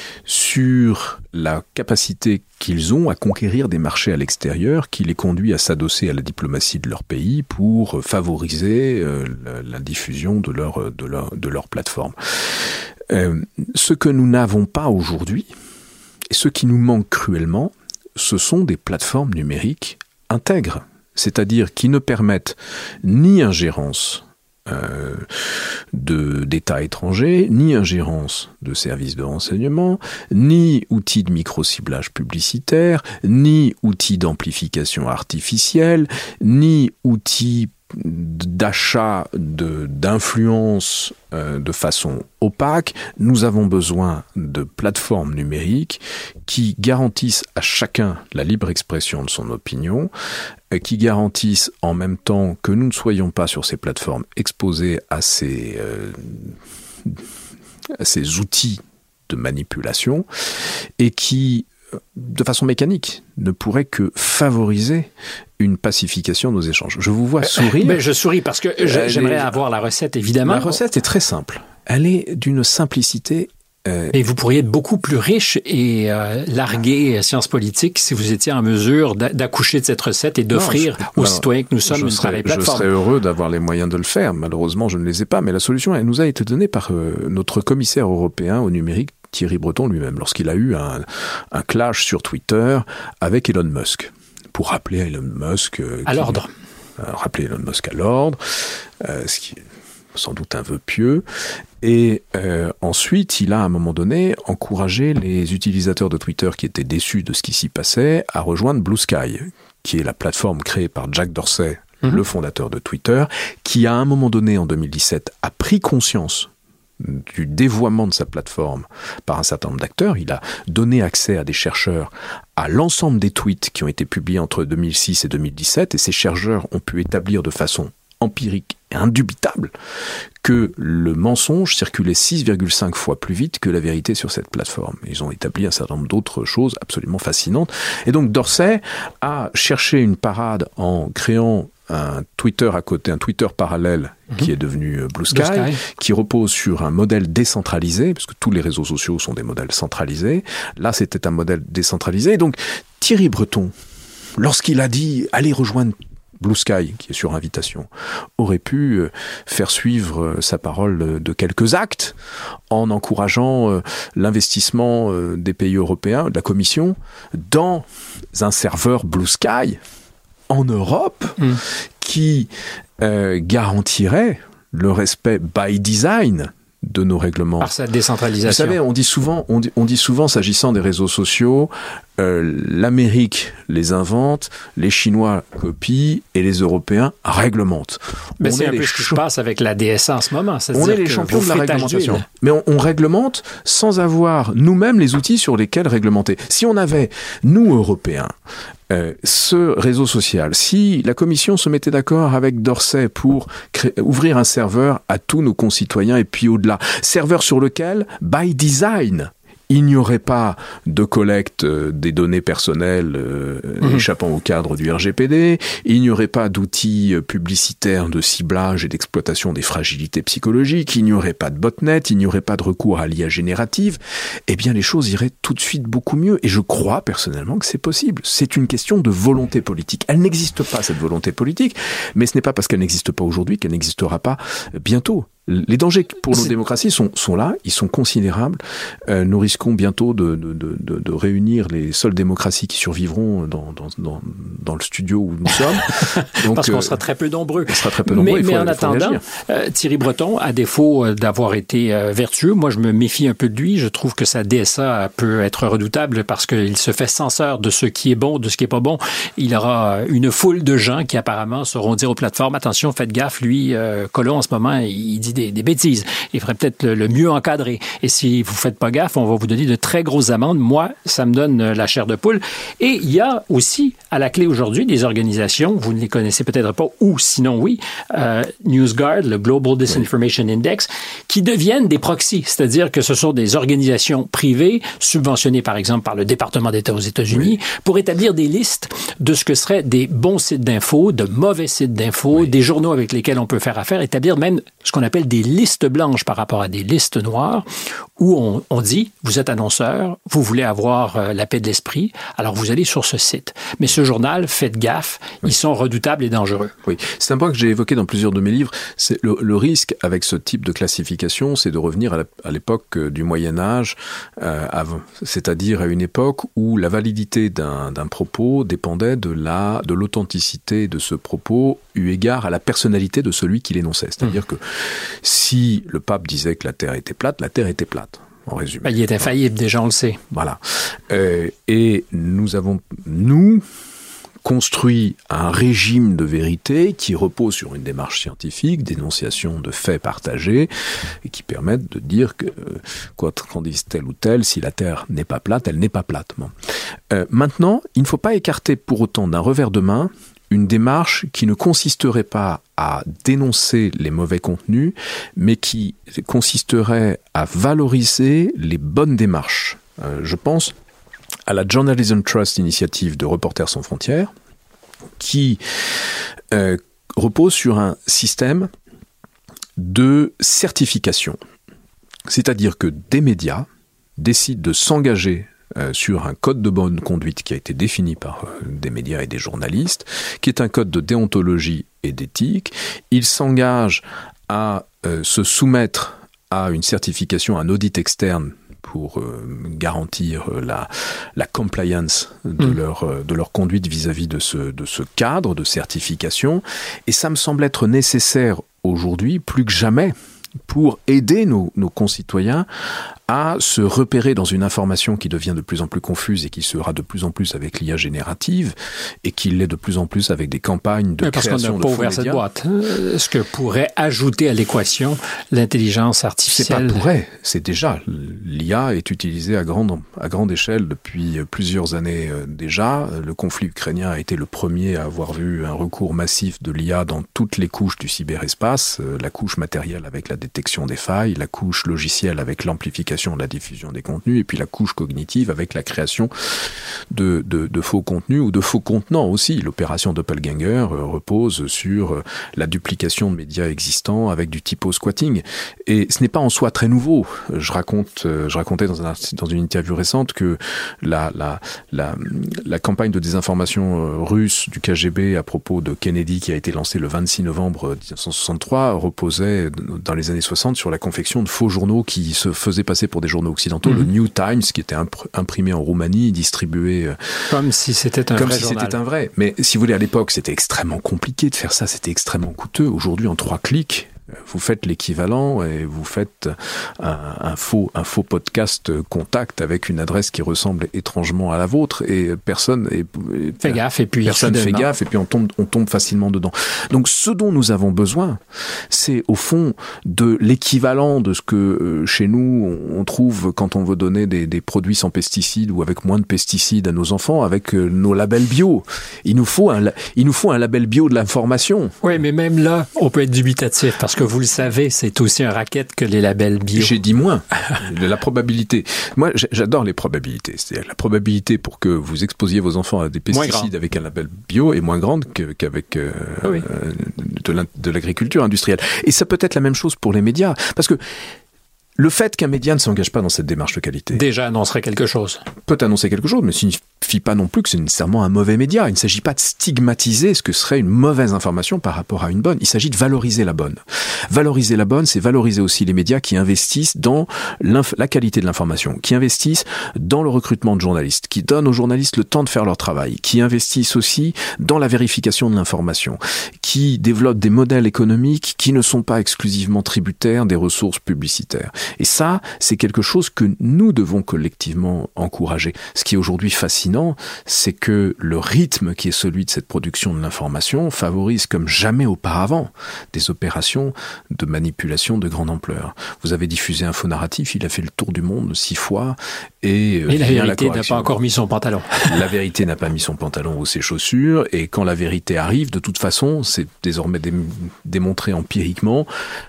sur la capacité qu'ils ont à conquérir des marchés à l'extérieur qui les conduit à s'adosser à la diplomatie de leur pays pour favoriser euh, la, la diffusion de leur, de leur, de leur plateforme. Euh, ce que nous n'avons pas aujourd'hui, et ce qui nous manque cruellement, ce sont des plateformes numériques intègres, c'est-à-dire qui ne permettent ni ingérence euh, de, d'États étrangers, ni ingérence de services de renseignement, ni outils de micro-ciblage publicitaire, ni outils d'amplification artificielle, ni outils d'achat de, d'influence euh, de façon opaque. Nous avons besoin de plateformes numériques qui garantissent à chacun la libre expression de son opinion, euh, qui garantissent en même temps que nous ne soyons pas sur ces plateformes exposés à ces, euh, à ces outils de manipulation et qui, de façon mécanique, ne pourrait que favoriser une pacification de nos échanges. Je vous vois sourire. Mais je souris parce que euh, j'aimerais est... avoir la recette, évidemment. La recette est très simple. Elle est d'une simplicité... Euh... Et vous pourriez être beaucoup plus riche et euh, larguer sciences politiques si vous étiez en mesure d'accoucher de cette recette et d'offrir non, je... aux non, citoyens que nous sommes une serais, pareille plateforme. Je serais heureux d'avoir les moyens de le faire. Malheureusement, je ne les ai pas. Mais la solution, elle nous a été donnée par euh, notre commissaire européen au numérique, Thierry Breton lui-même, lorsqu'il a eu un, un clash sur Twitter avec Elon Musk, pour rappeler Elon Musk... Euh, à qui, l'ordre. Euh, rappeler Elon Musk à l'ordre, euh, ce qui est sans doute un vœu pieux. Et euh, ensuite, il a à un moment donné encouragé les utilisateurs de Twitter qui étaient déçus de ce qui s'y passait à rejoindre Blue Sky, qui est la plateforme créée par Jack Dorsey, mmh. le fondateur de Twitter, qui à un moment donné, en deux mille dix-sept, a pris conscience du dévoiement de sa plateforme par un certain nombre d'acteurs. Il a donné accès à des chercheurs à l'ensemble des tweets qui ont été publiés entre deux mille six et deux mille dix-sept, et ces chercheurs ont pu établir de façon empirique et indubitable que le mensonge circulait six virgule cinq fois plus vite que la vérité sur cette plateforme. Ils ont établi un certain nombre d'autres choses absolument fascinantes. Et donc Dorsey a cherché une parade en créant un Twitter à côté, un Twitter parallèle mmh. qui est devenu Blue Sky, Blue Sky, qui repose sur un modèle décentralisé, parce que tous les réseaux sociaux sont des modèles centralisés. Là, c'était un modèle décentralisé. Et donc, Thierry Breton, lorsqu'il a dit « Allez rejoindre Blue Sky », qui est sur invitation, aurait pu faire suivre sa parole de quelques actes en encourageant l'investissement des pays européens, de la Commission, dans un serveur Blue Sky en Europe, mmh. qui euh, garantirait le respect by design de nos règlements. Par sa décentralisation. Vous savez, on dit souvent, on dit, on dit souvent, s'agissant des réseaux sociaux, euh, l'Amérique les invente, les Chinois copient et les Européens réglementent. Mais on c'est est un peu ce qui se passe avec la D S A en ce moment. On est les champions de la réglementation. Mais on, on réglemente sans avoir nous-mêmes les outils sur lesquels réglementer. Si on avait, nous Européens, Euh, ce réseau social, si la Commission se mettait d'accord avec Dorsey pour créer, ouvrir un serveur à tous nos concitoyens et puis au-delà, serveur sur lequel, by design, il n'y aurait pas de collecte des données personnelles euh, mmh. échappant au cadre du R G P D, il n'y aurait pas d'outils publicitaires de ciblage et d'exploitation des fragilités psychologiques, il n'y aurait pas de botnet, il n'y aurait pas de recours à l'I A générative, eh bien les choses iraient tout de suite beaucoup mieux. Et je crois personnellement que c'est possible. C'est une question de volonté politique. Elle n'existe pas, cette volonté politique, mais ce n'est pas parce qu'elle n'existe pas aujourd'hui qu'elle n'existera pas bientôt. Les dangers pour nos démocraties sont, sont là, ils sont considérables. Euh, nous risquons bientôt de, de, de, de réunir les seules démocraties qui survivront dans, dans, dans, dans le studio où nous sommes. Donc, Parce qu'on euh, sera très peu nombreux. On sera très peu nombreux. Mais, il faut, mais en il faut attendant, euh, Thierry Breton, à défaut d'avoir été euh, vertueux, moi je me méfie un peu de lui. Je trouve que sa D S A peut être redoutable parce qu'il se fait censeur de ce qui est bon, de ce qui est pas bon. Il aura une foule de gens qui apparemment sauront dire aux plateformes, attention, faites gaffe, lui, euh, Collomb en ce moment, il dit Des, des bêtises. Il faudrait peut-être le, le mieux encadrer. Et si vous faites pas gaffe, on va vous donner de très grosses amendes. Moi, ça me donne la chair de poule. Et il y a aussi, à la clé aujourd'hui, des organisations, vous ne les connaissez peut-être pas, ou sinon oui, euh, NewsGuard, le Global Disinformation oui. Index, qui deviennent des proxys. C'est-à-dire que ce sont des organisations privées, subventionnées par exemple par le département d'État aux États-Unis, oui. pour établir des listes de ce que seraient des bons sites d'infos, de mauvais sites d'infos, oui. des journaux avec lesquels on peut faire affaire, établir même ce qu'on appelle des listes blanches par rapport à des listes noires où on, on dit, vous êtes annonceur, vous voulez avoir euh, la paix de l'esprit, alors vous allez sur ce site. Mais ce journal, faites gaffe, oui. ils sont redoutables et dangereux. Oui, c'est un point que j'ai évoqué dans plusieurs de mes livres. C'est le, le risque avec ce type de classification, c'est de revenir à l'époque du Moyen-Âge, euh, avant, c'est-à-dire à une époque où la validité d'un, d'un propos dépendait de la, de l'authenticité de ce propos eu égard à la personnalité de celui qui l'énonçait. C'est-à-dire mmh. que si le pape disait que la Terre était plate, la Terre était plate, en résumé. Ben, il est infaillible, déjà, on le sait. Voilà. Euh, et nous avons, nous, construit un régime de vérité qui repose sur une démarche scientifique, d'énonciation de faits partagés, et qui permettent de dire que, quoi qu'on dise tel ou tel, si la Terre n'est pas plate, elle n'est pas plate. Bon. Euh, maintenant, il ne faut pas écarter pour autant d'un revers de main une démarche qui ne consisterait pas à dénoncer les mauvais contenus, mais qui consisterait à valoriser les bonnes démarches. Euh, je pense à la Journalism Trust Initiative de Reporters sans frontières, qui euh, repose sur un système de certification. C'est-à-dire que des médias décident de s'engager Euh, sur un code de bonne conduite qui a été défini par euh, des médias et des journalistes, qui est un code de déontologie et d'éthique. Ils s'engagent à euh, se soumettre à une certification, à un audit externe pour euh, garantir euh, la, la compliance de, mmh. leur, euh, de leur conduite vis-à-vis de ce, de ce cadre de certification. Et ça me semble être nécessaire aujourd'hui, plus que jamais, pour aider nos, nos concitoyens à se repérer dans une information qui devient de plus en plus confuse et qui sera de plus en plus avec l'I A générative et qui l'est de plus en plus avec des campagnes de parce création de faux médias. Parce qu'on n'a pas ouvert cette boîte. Est-ce que pourrait ajouter à l'équation l'intelligence artificielle? C'est pas pourrait, c'est déjà. L'I A est utilisée à grande, à grande échelle depuis plusieurs années déjà. Le conflit ukrainien a été le premier à avoir vu un recours massif de l'I A dans toutes les couches du cyberespace. La couche matérielle avec la détection des failles, la couche logicielle avec l'amplification de la diffusion des contenus, et puis la couche cognitive avec la création de, de, de faux contenus ou de faux contenants aussi. L'opération Doppelganger euh, repose sur euh, la duplication de médias existants avec du typo-squatting. Et ce n'est pas en soi très nouveau. Je raconte, euh, je racontais dans, un, dans une interview récente que la, la, la, la campagne de désinformation euh, russe du K G B à propos de Kennedy, qui a été lancée le vingt-six novembre dix-neuf cent soixante-trois, reposait dans les années soixante sur la confection de faux journaux qui se faisaient passer pour des journaux occidentaux. Mmh. Le New Times, qui était impr- imprimé en Roumanie, distribué comme si c'était un comme vrai si journal. C'était un vrai. Mais si vous voulez, à l'époque, c'était extrêmement compliqué de faire ça, c'était extrêmement coûteux. Aujourd'hui, en trois clics, Vous faites l'équivalent et vous faites un, un, faux, un faux podcast contact avec une adresse qui ressemble étrangement à la vôtre et personne et, et, fait gaffe et puis personne fait gaffe et puis on tombe, on tombe facilement dedans. Donc ce dont nous avons besoin, c'est au fond de l'équivalent de ce que euh, chez nous on trouve quand on veut donner des, des produits sans pesticides ou avec moins de pesticides à nos enfants, avec euh, nos labels bio. Il nous faut un, il nous faut un label bio de l'information. Oui, mais même là, on peut être dubitatif parce que vous le savez, c'est aussi un racket que les labels bio. J'ai dit moins. La probabilité. Moi, j'adore les probabilités. C'est-à-dire la probabilité pour que vous exposiez vos enfants à des pesticides avec un label bio est moins grande que, qu'avec euh, oui. euh, de, de l'agriculture industrielle. Et ça peut être la même chose pour les médias. Parce que le fait qu'un média ne s'engage pas dans cette démarche de qualité... Déjà annoncerait quelque chose. Peut annoncer quelque chose, mais signifie pas non plus que c'est nécessairement un mauvais média. Il ne s'agit pas de stigmatiser ce que serait une mauvaise information par rapport à une bonne. Il s'agit de valoriser la bonne. Valoriser la bonne, c'est valoriser aussi les médias qui investissent dans la qualité de l'information, qui investissent dans le recrutement de journalistes, qui donnent aux journalistes le temps de faire leur travail, qui investissent aussi dans la vérification de l'information, qui développent des modèles économiques qui ne sont pas exclusivement tributaires des ressources publicitaires. Et ça, c'est quelque chose que nous devons collectivement encourager. Ce qui est aujourd'hui fascinant, c'est que le rythme qui est celui de cette production de l'information favorise comme jamais auparavant des opérations de manipulation de grande ampleur. Vous avez diffusé un faux narratif, il a fait le tour du monde six fois et... Et la vérité n'a pas encore mis son pantalon. La vérité n'a pas mis son pantalon ou ses chaussures et quand la vérité arrive, de toute façon, c'est désormais dé- démontré empiriquement,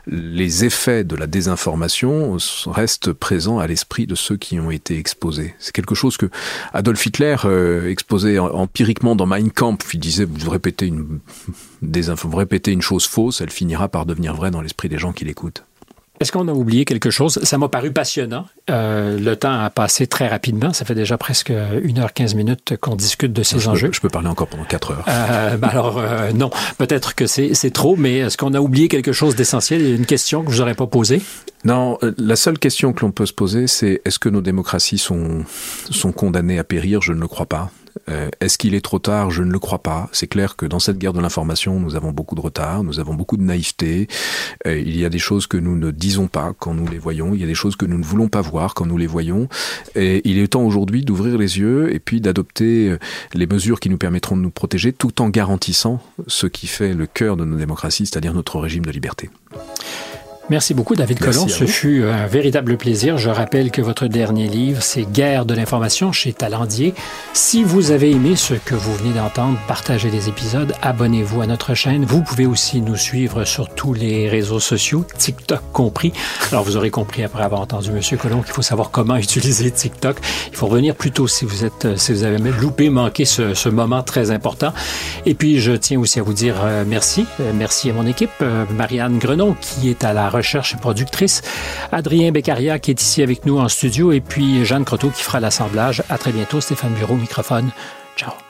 les effets de la désinformation restent présents à l'esprit de ceux qui ont été exposés. C'est quelque chose que Adolf Hitler euh, exposait empiriquement dans Mein Kampf. Il disait, vous répétez une, des infos, vous répétez une chose fausse, elle finira par devenir vraie dans l'esprit des gens qui l'écoutent. Est-ce qu'on a oublié quelque chose? Ça m'a paru passionnant. Euh, le temps a passé très rapidement. Ça fait déjà presque une heure quinze minutes qu'on discute de ces je enjeux. Peux, je peux parler encore pendant quatre heures. Euh, ben alors, euh, non. Peut-être que c'est, c'est trop, mais est-ce qu'on a oublié quelque chose d'essentiel? Une question que je vous aurais pas posée? Non, la seule question que l'on peut se poser, c'est est-ce que nos démocraties sont, sont condamnées à périr? Je ne le crois pas. Euh, est-ce qu'il est trop tard? Je ne le crois pas. C'est clair que dans cette guerre de l'information, nous avons beaucoup de retard, nous avons beaucoup de naïveté. Euh, il y a des choses que nous ne disons pas quand nous les voyons, il y a des choses que nous ne voulons pas voir quand nous les voyons. Et il est temps aujourd'hui d'ouvrir les yeux et puis d'adopter les mesures qui nous permettront de nous protéger tout en garantissant ce qui fait le cœur de nos démocraties, c'est-à-dire notre régime de liberté. Merci beaucoup, David Colomb. Ce fut un véritable plaisir. Je rappelle que votre dernier livre, c'est Guerre de l'information chez Talendier. Si vous avez aimé ce que vous venez d'entendre, partagez les épisodes, abonnez-vous à notre chaîne. Vous pouvez aussi nous suivre sur tous les réseaux sociaux, TikTok compris. Alors, vous aurez compris après avoir entendu M. Colomb qu'il faut savoir comment utiliser TikTok. Il faut revenir plus tôt si vous êtes, si vous avez loupé, manqué ce, ce moment très important. Et puis, je tiens aussi à vous dire euh, merci. Euh, merci à mon équipe, euh, Marianne Grenon, qui est à la recherche et productrice, Adrien Beccaria qui est ici avec nous en studio et puis Jeanne Croteau qui fera l'assemblage. À très bientôt. Stéphane Bureau, microphone. Ciao.